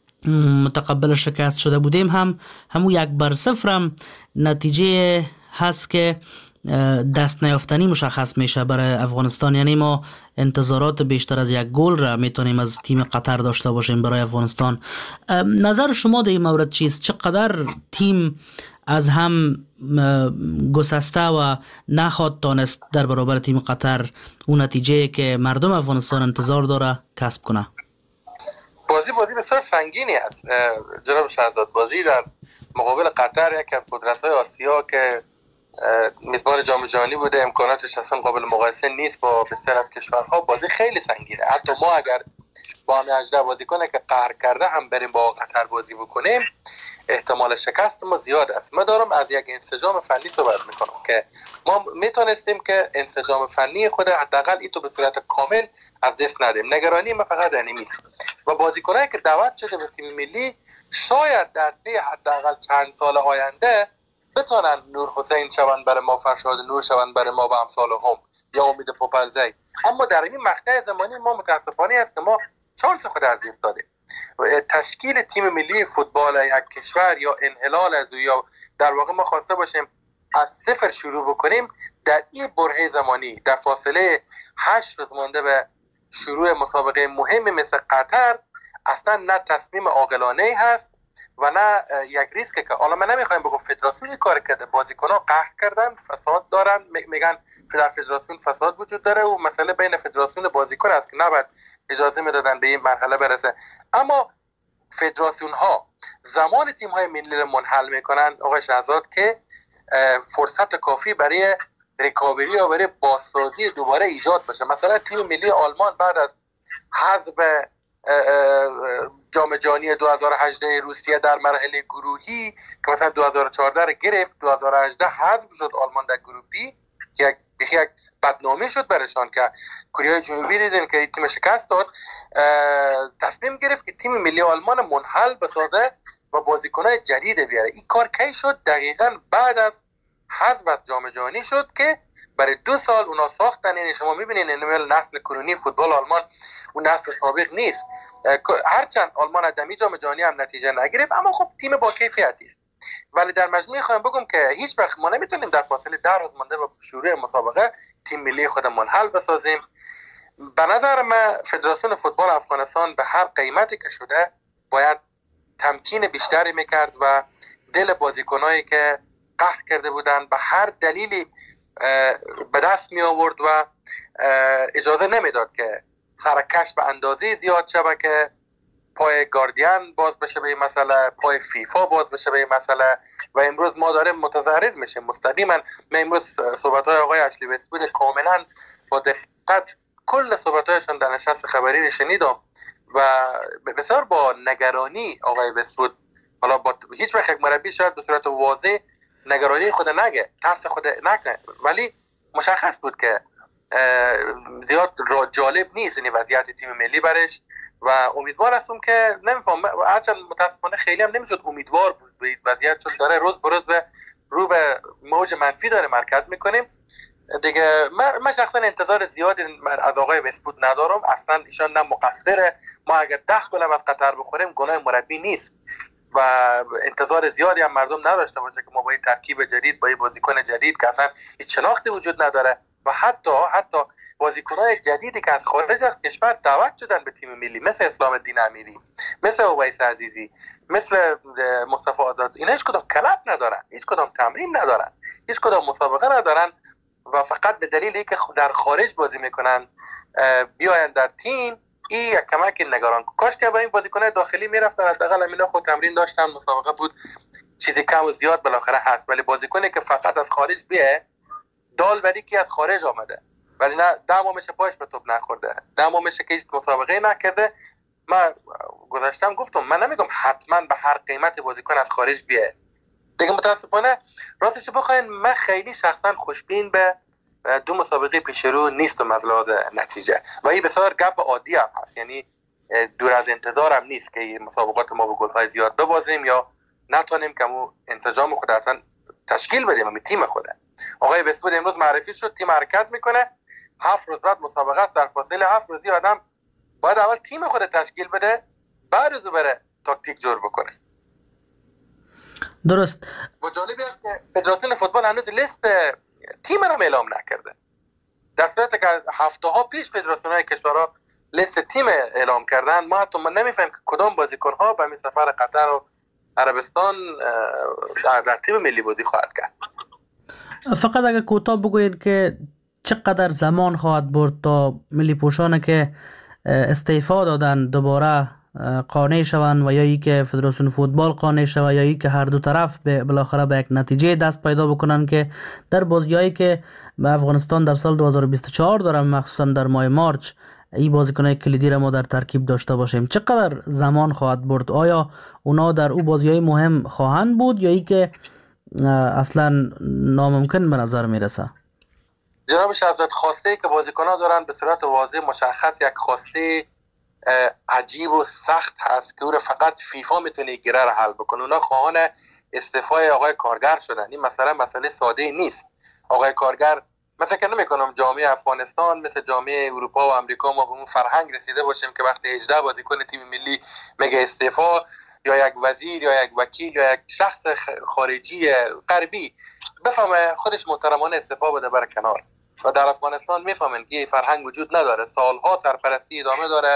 متقبل شکست شده بودیم هم همو یک بر صفر هم نتیجه هست که دست نیافتنی مشخص میشه برای افغانستان. یعنی ما انتظارات بیشتر از یک گل را میتونیم از تیم قطر داشته باشیم برای افغانستان. نظر شما در این مورد چیست؟ چقدر تیم از هم گسسته و نخواد تانست در برابر تیم قطر اون نتیجه که مردم افغانستان انتظار داره کسب کنه؟ بازی بازی بسیار سنگینی است جناب شهزاد. بازی در مقابل قطر، یکی از قدرت‌های آسیا که میزبان جام جهانی بوده، امکاناتش اصلا قابل مقایسه نیست با بسیار از کشورها. بازی خیلی سنگینه. حتی ما اگر با همین هجده بازیکن که قهر کرده هم بریم با قطر بازی بکنیم، احتمال شکست ما زیاد است. ما دارم از یک انسجام فنی صحبت میکنم که ما میتونستیم که انسجام فنی خود حداقل اینو به صورت کامل از دست ندیم. نگرانی ما فقط اینه است و بازیکنایی که دعوت شده به تیم ملی شاید در طی حداقل چند سال آینده بتونن نور حسین شوند برای ما، فرشاد نور شوند برای ما و امثال هم، یا امید پوپلزی. اما در این مقطع زمانی ما متاسفانه است که ما چانس خود از دست دادیم. تشکیل تیم ملی فوتبال یک کشور یا انحلال از او، یا در واقع ما خواسته باشیم از صفر شروع بکنیم در این برهه زمانی، در فاصله هشت روز مانده به شروع مسابقه مهم مثل قطر، اصلا نه تصمیم عاقلانه هست و نه یک ریسک که حالا من نمیخوایم بگم فدراسیون کار کرده، بازیکن‌ها قهر کردن، فساد دارن، میگن در فدراسیون فساد وجود داره و مسئله بین فدراسیون و بازیکن است که نباید اجازه میدادن به این مرحله برسه. اما فدراسیون ها زمان تیم های ملی منحل میکنن آقای شهزاد که فرصت کافی برای ریکاوری یا برای بازسازی دوباره ایجاد بشه. مثلا تیم ملی آلمان بعد از حذف جام جهانی دو هزار و هجده روسیه در مرحله گروهی که مثلا دو هزار و چهارده رو گرفت، دو هزار و هجده حذف شد آلمان در گروه بی که یک یک بدنامی شد برشان که کره جنوبی دیدن که تیم شکست داد، تصمیم گرفت که تیم ملی آلمان منحل بسازه و بازیکنای جدید بیاره. این کار کی شد؟ دقیقاً بعد از حذف از جام جهانی شد که برای دو سال اونا ساختن. یعنی شما میبینین این نسل کنونی فوتبال آلمان اون نسل سابق نیست، هرچند آلمان از دمی جام جهانی هم نتیجه نگرفت اما خب تیم با کیفیتی است. ولی در مجموع خواهم بگم که هیچ وقت ما نمیتونیم در فاصله ده روز مانده با شروع مسابقه تیم ملی خود منحل بسازیم. به نظر من فدراسیون فوتبال افغانستان به هر قیمتی که شده باید تمکین بیشتری میکرد و دل بازیکنایی که قهر کرده بودن به هر دلیلی به دست می آورد و اجازه نمیداد که سرکش به اندازه زیاد شده که پای گاردین باز بشه به این مسئله، پای فیفا باز بشه به این مسئله و امروز ما داریم متضرر میشه مستقیما. من امروز صحبت های آقای اشلی وست‌وود کاملا با دقت کل صحبت هایشان در نشست خبری شنیدم و بسیار با نگرانی آقای وست‌وود، حالا با هیچ وقت یک مربی شاید به صورت واضح نگرانی خود نگه، ترس خود نگه، ولی مشخص بود که زیاد جالب نیست این وضعیت تیم ملی برش و امیدوار هستم که نمیفهم، هرچند متاسفانه خیلی هم نمیشد امیدوار بود به وضعیت، چون داره روز به روز به رو به موج منفی داره حرکت میکنیم دیگه. من, من شخصا انتظار زیادی از آقای وست‌وود ندارم، اصلا ایشان نه مقصره. ما اگر ده گل از قطر بخوریم گناه مربی نیست و انتظار زیادی هم مردم نداشته باشه که ما با این ترکیب جدید، با این بازیکن جدید که اصلا هیچ شناختی وجود نداره و حتی حتی بازیکن‌های جدیدی که از خارج از کشور دعوت شدن به تیم ملی مثل اسلام الدین امیری، مثل اویس عزیزی، مثل مصطفی آزاد، اینا هیچ کدام کلب ندارن، هیچ کدام تمرین ندارن، هیچ کدام مسابقه ندارن و فقط به دلیل اینکه در خارج بازی میکنن بیاین در تیم. این یک کمک نگران. کاش که با این بازیکن‌های داخلی میرفتن، حداقل اینا خود تمرین داشتن، مسابقه بود، چیزی کم و زیاد بالاخره هست. ولی بازیکنی که فقط از خارج بیه، دال بری که از خارج آمده ولی نه ده ماه میشه پاش به توپ نخورده، ده ماه میشه که هیچ مسابقه نکرده. من گذاشتم گفتم من نمیگم حتما به هر قیمت بازیکن از خارج بیه دیگه. متاسفانه راستش بخواین من خیلی شخصا خوشبین به دو مسابقه پیش رو نیستم از لحاظ نتیجه و این بسیار گپ عادی هم هست، یعنی دور از انتظارم نیست که مسابقات ما با گل‌های زیاد ببازیم یا نتونیم که مو انسجام خود اصلا تشکیل بدیم. همین تیم خوده آقای وست‌وود امروز معرفی شد، تیم حرکت میکنه، هفت روز بعد مسابقه است، در فاصله هفت روزی آدم باید اول تیم خود تشکیل بده، بعد از بره تاکتیک جور بکنه. درست. و جالبه که فدراسیون فوتبال هنوز لیست تیم را اعلام نکرده، در صورتی که هفته ها پیش فدراسیون‌های کشورها لیست تیم اعلام کردن. ما حتی ما نمی‌فهمیم که کدام بازیکن‌ها به این سفر قطر و عربستان در, در تیم ملی بازی خواهد کرد. فقط اگر کوتاه بگویید که چقدر زمان خواهد برد تا ملی پوشان که استعفا دادن دوباره قانع شوند و یا ای که فدراسیون فوتبال قانع شود یا ای که هر دو طرف به بالاخره به یک نتیجه دست پیدا بکنن که در بازیایی که به افغانستان در سال دو هزار و بیست و چهار دارم، مخصوصا در ماه مارچ، این بازیکنای کلیدی را ما در ترکیب داشته باشیم. چقدر زمان خواهد برد؟ آیا اونا در او بازیای مهم خواهند بود یا ای که اصلا ناممکن به نظر میرسه؟ جناب شهزاد، خواسته ای که بازیکن‌ها دارن به صورت واضح مشخص یک خواسته عجیب و سخت هست که او رو فقط فیفا میتونه گره رو حل بکنه. اونا خواهان استعفای آقای کارگر شدن. این مسئله مسئله ساده نیست. آقای کارگر، من فکر نمی کنم جامعه افغانستان مثل جامعه اروپا و امریکا ما به اون فرهنگ رسیده باشیم که وقتی هجده بازیکن تیم ملی میگه استعفا، یا یک وزیر یا یک وکیل یا یک شخص خارجی غربی بفهمه خودش محترمانه استعفا بده بره کنار. و در افغانستان میفهمن که فرهنگ وجود نداره، سالها سرپرستی ادامه داره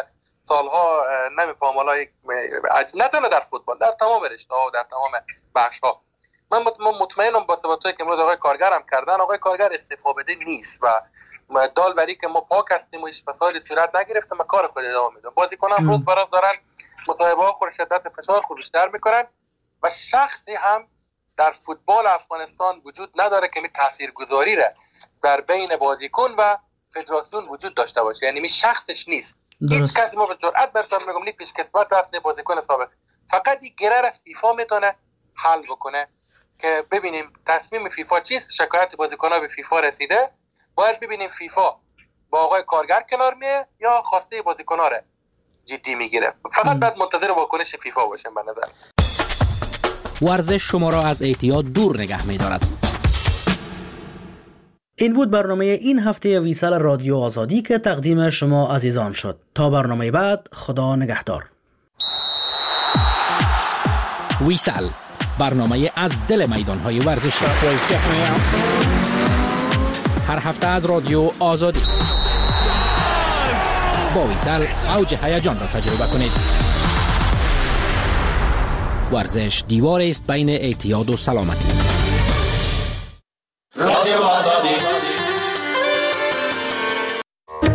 سالها نمیفهم حالا نه تنها در فوتبال، در تمام رشته‌ها و در تمام بخش‌ها. من مطمئنم با ثباتایی که امروز آقای کارگر هم کردن، آقای کارگر استعفا بده نیست و دال بری که ما پاک هستیم و هیچ مسائلی صورت نگرفته، ما کار خود ادامه میدیم. بازیکنان روز به روز دارن مصاحبه‌ها خود شدت فشار خود بیشتر میکنن و شخصی هم در فوتبال افغانستان وجود نداره که می تاثیرگذاری را در بین بازیکن و فدراسیون وجود داشته باشه، یعنی می شخصش نیست. هیچ کسی ما به جرئت برتون میگم نی پیشکسوت هست نه بازیکن سابق، فقط این گره را فیفا میتونه حل بکنه که ببینیم تصمیم فیفا چیست. شکایت بازیکن‌ها به فیفا رسیده، باید ببینیم فیفا با آقای کارگر کنار میه یا خواسته بازیکن‌ها را جدی میگیره. فقط بعد منتظر واکنش فیفا باشیم. به نظر ورزش شما را از اعتیاد دور نگه می‌دارد. این بود برنامه این هفته ویسال رادیو آزادی که تقدیم شما عزیزان شد. تا برنامه بعد، خدا نگهدار. ویسال، برنامه از دل میدان‌های ورزشی. هر هفته از رادیو آزادی. با ویسال اوج هیجان را تجربه کنید. ورزش دیواری است بین اعتیاد و سلامتی. رادیو آزادی.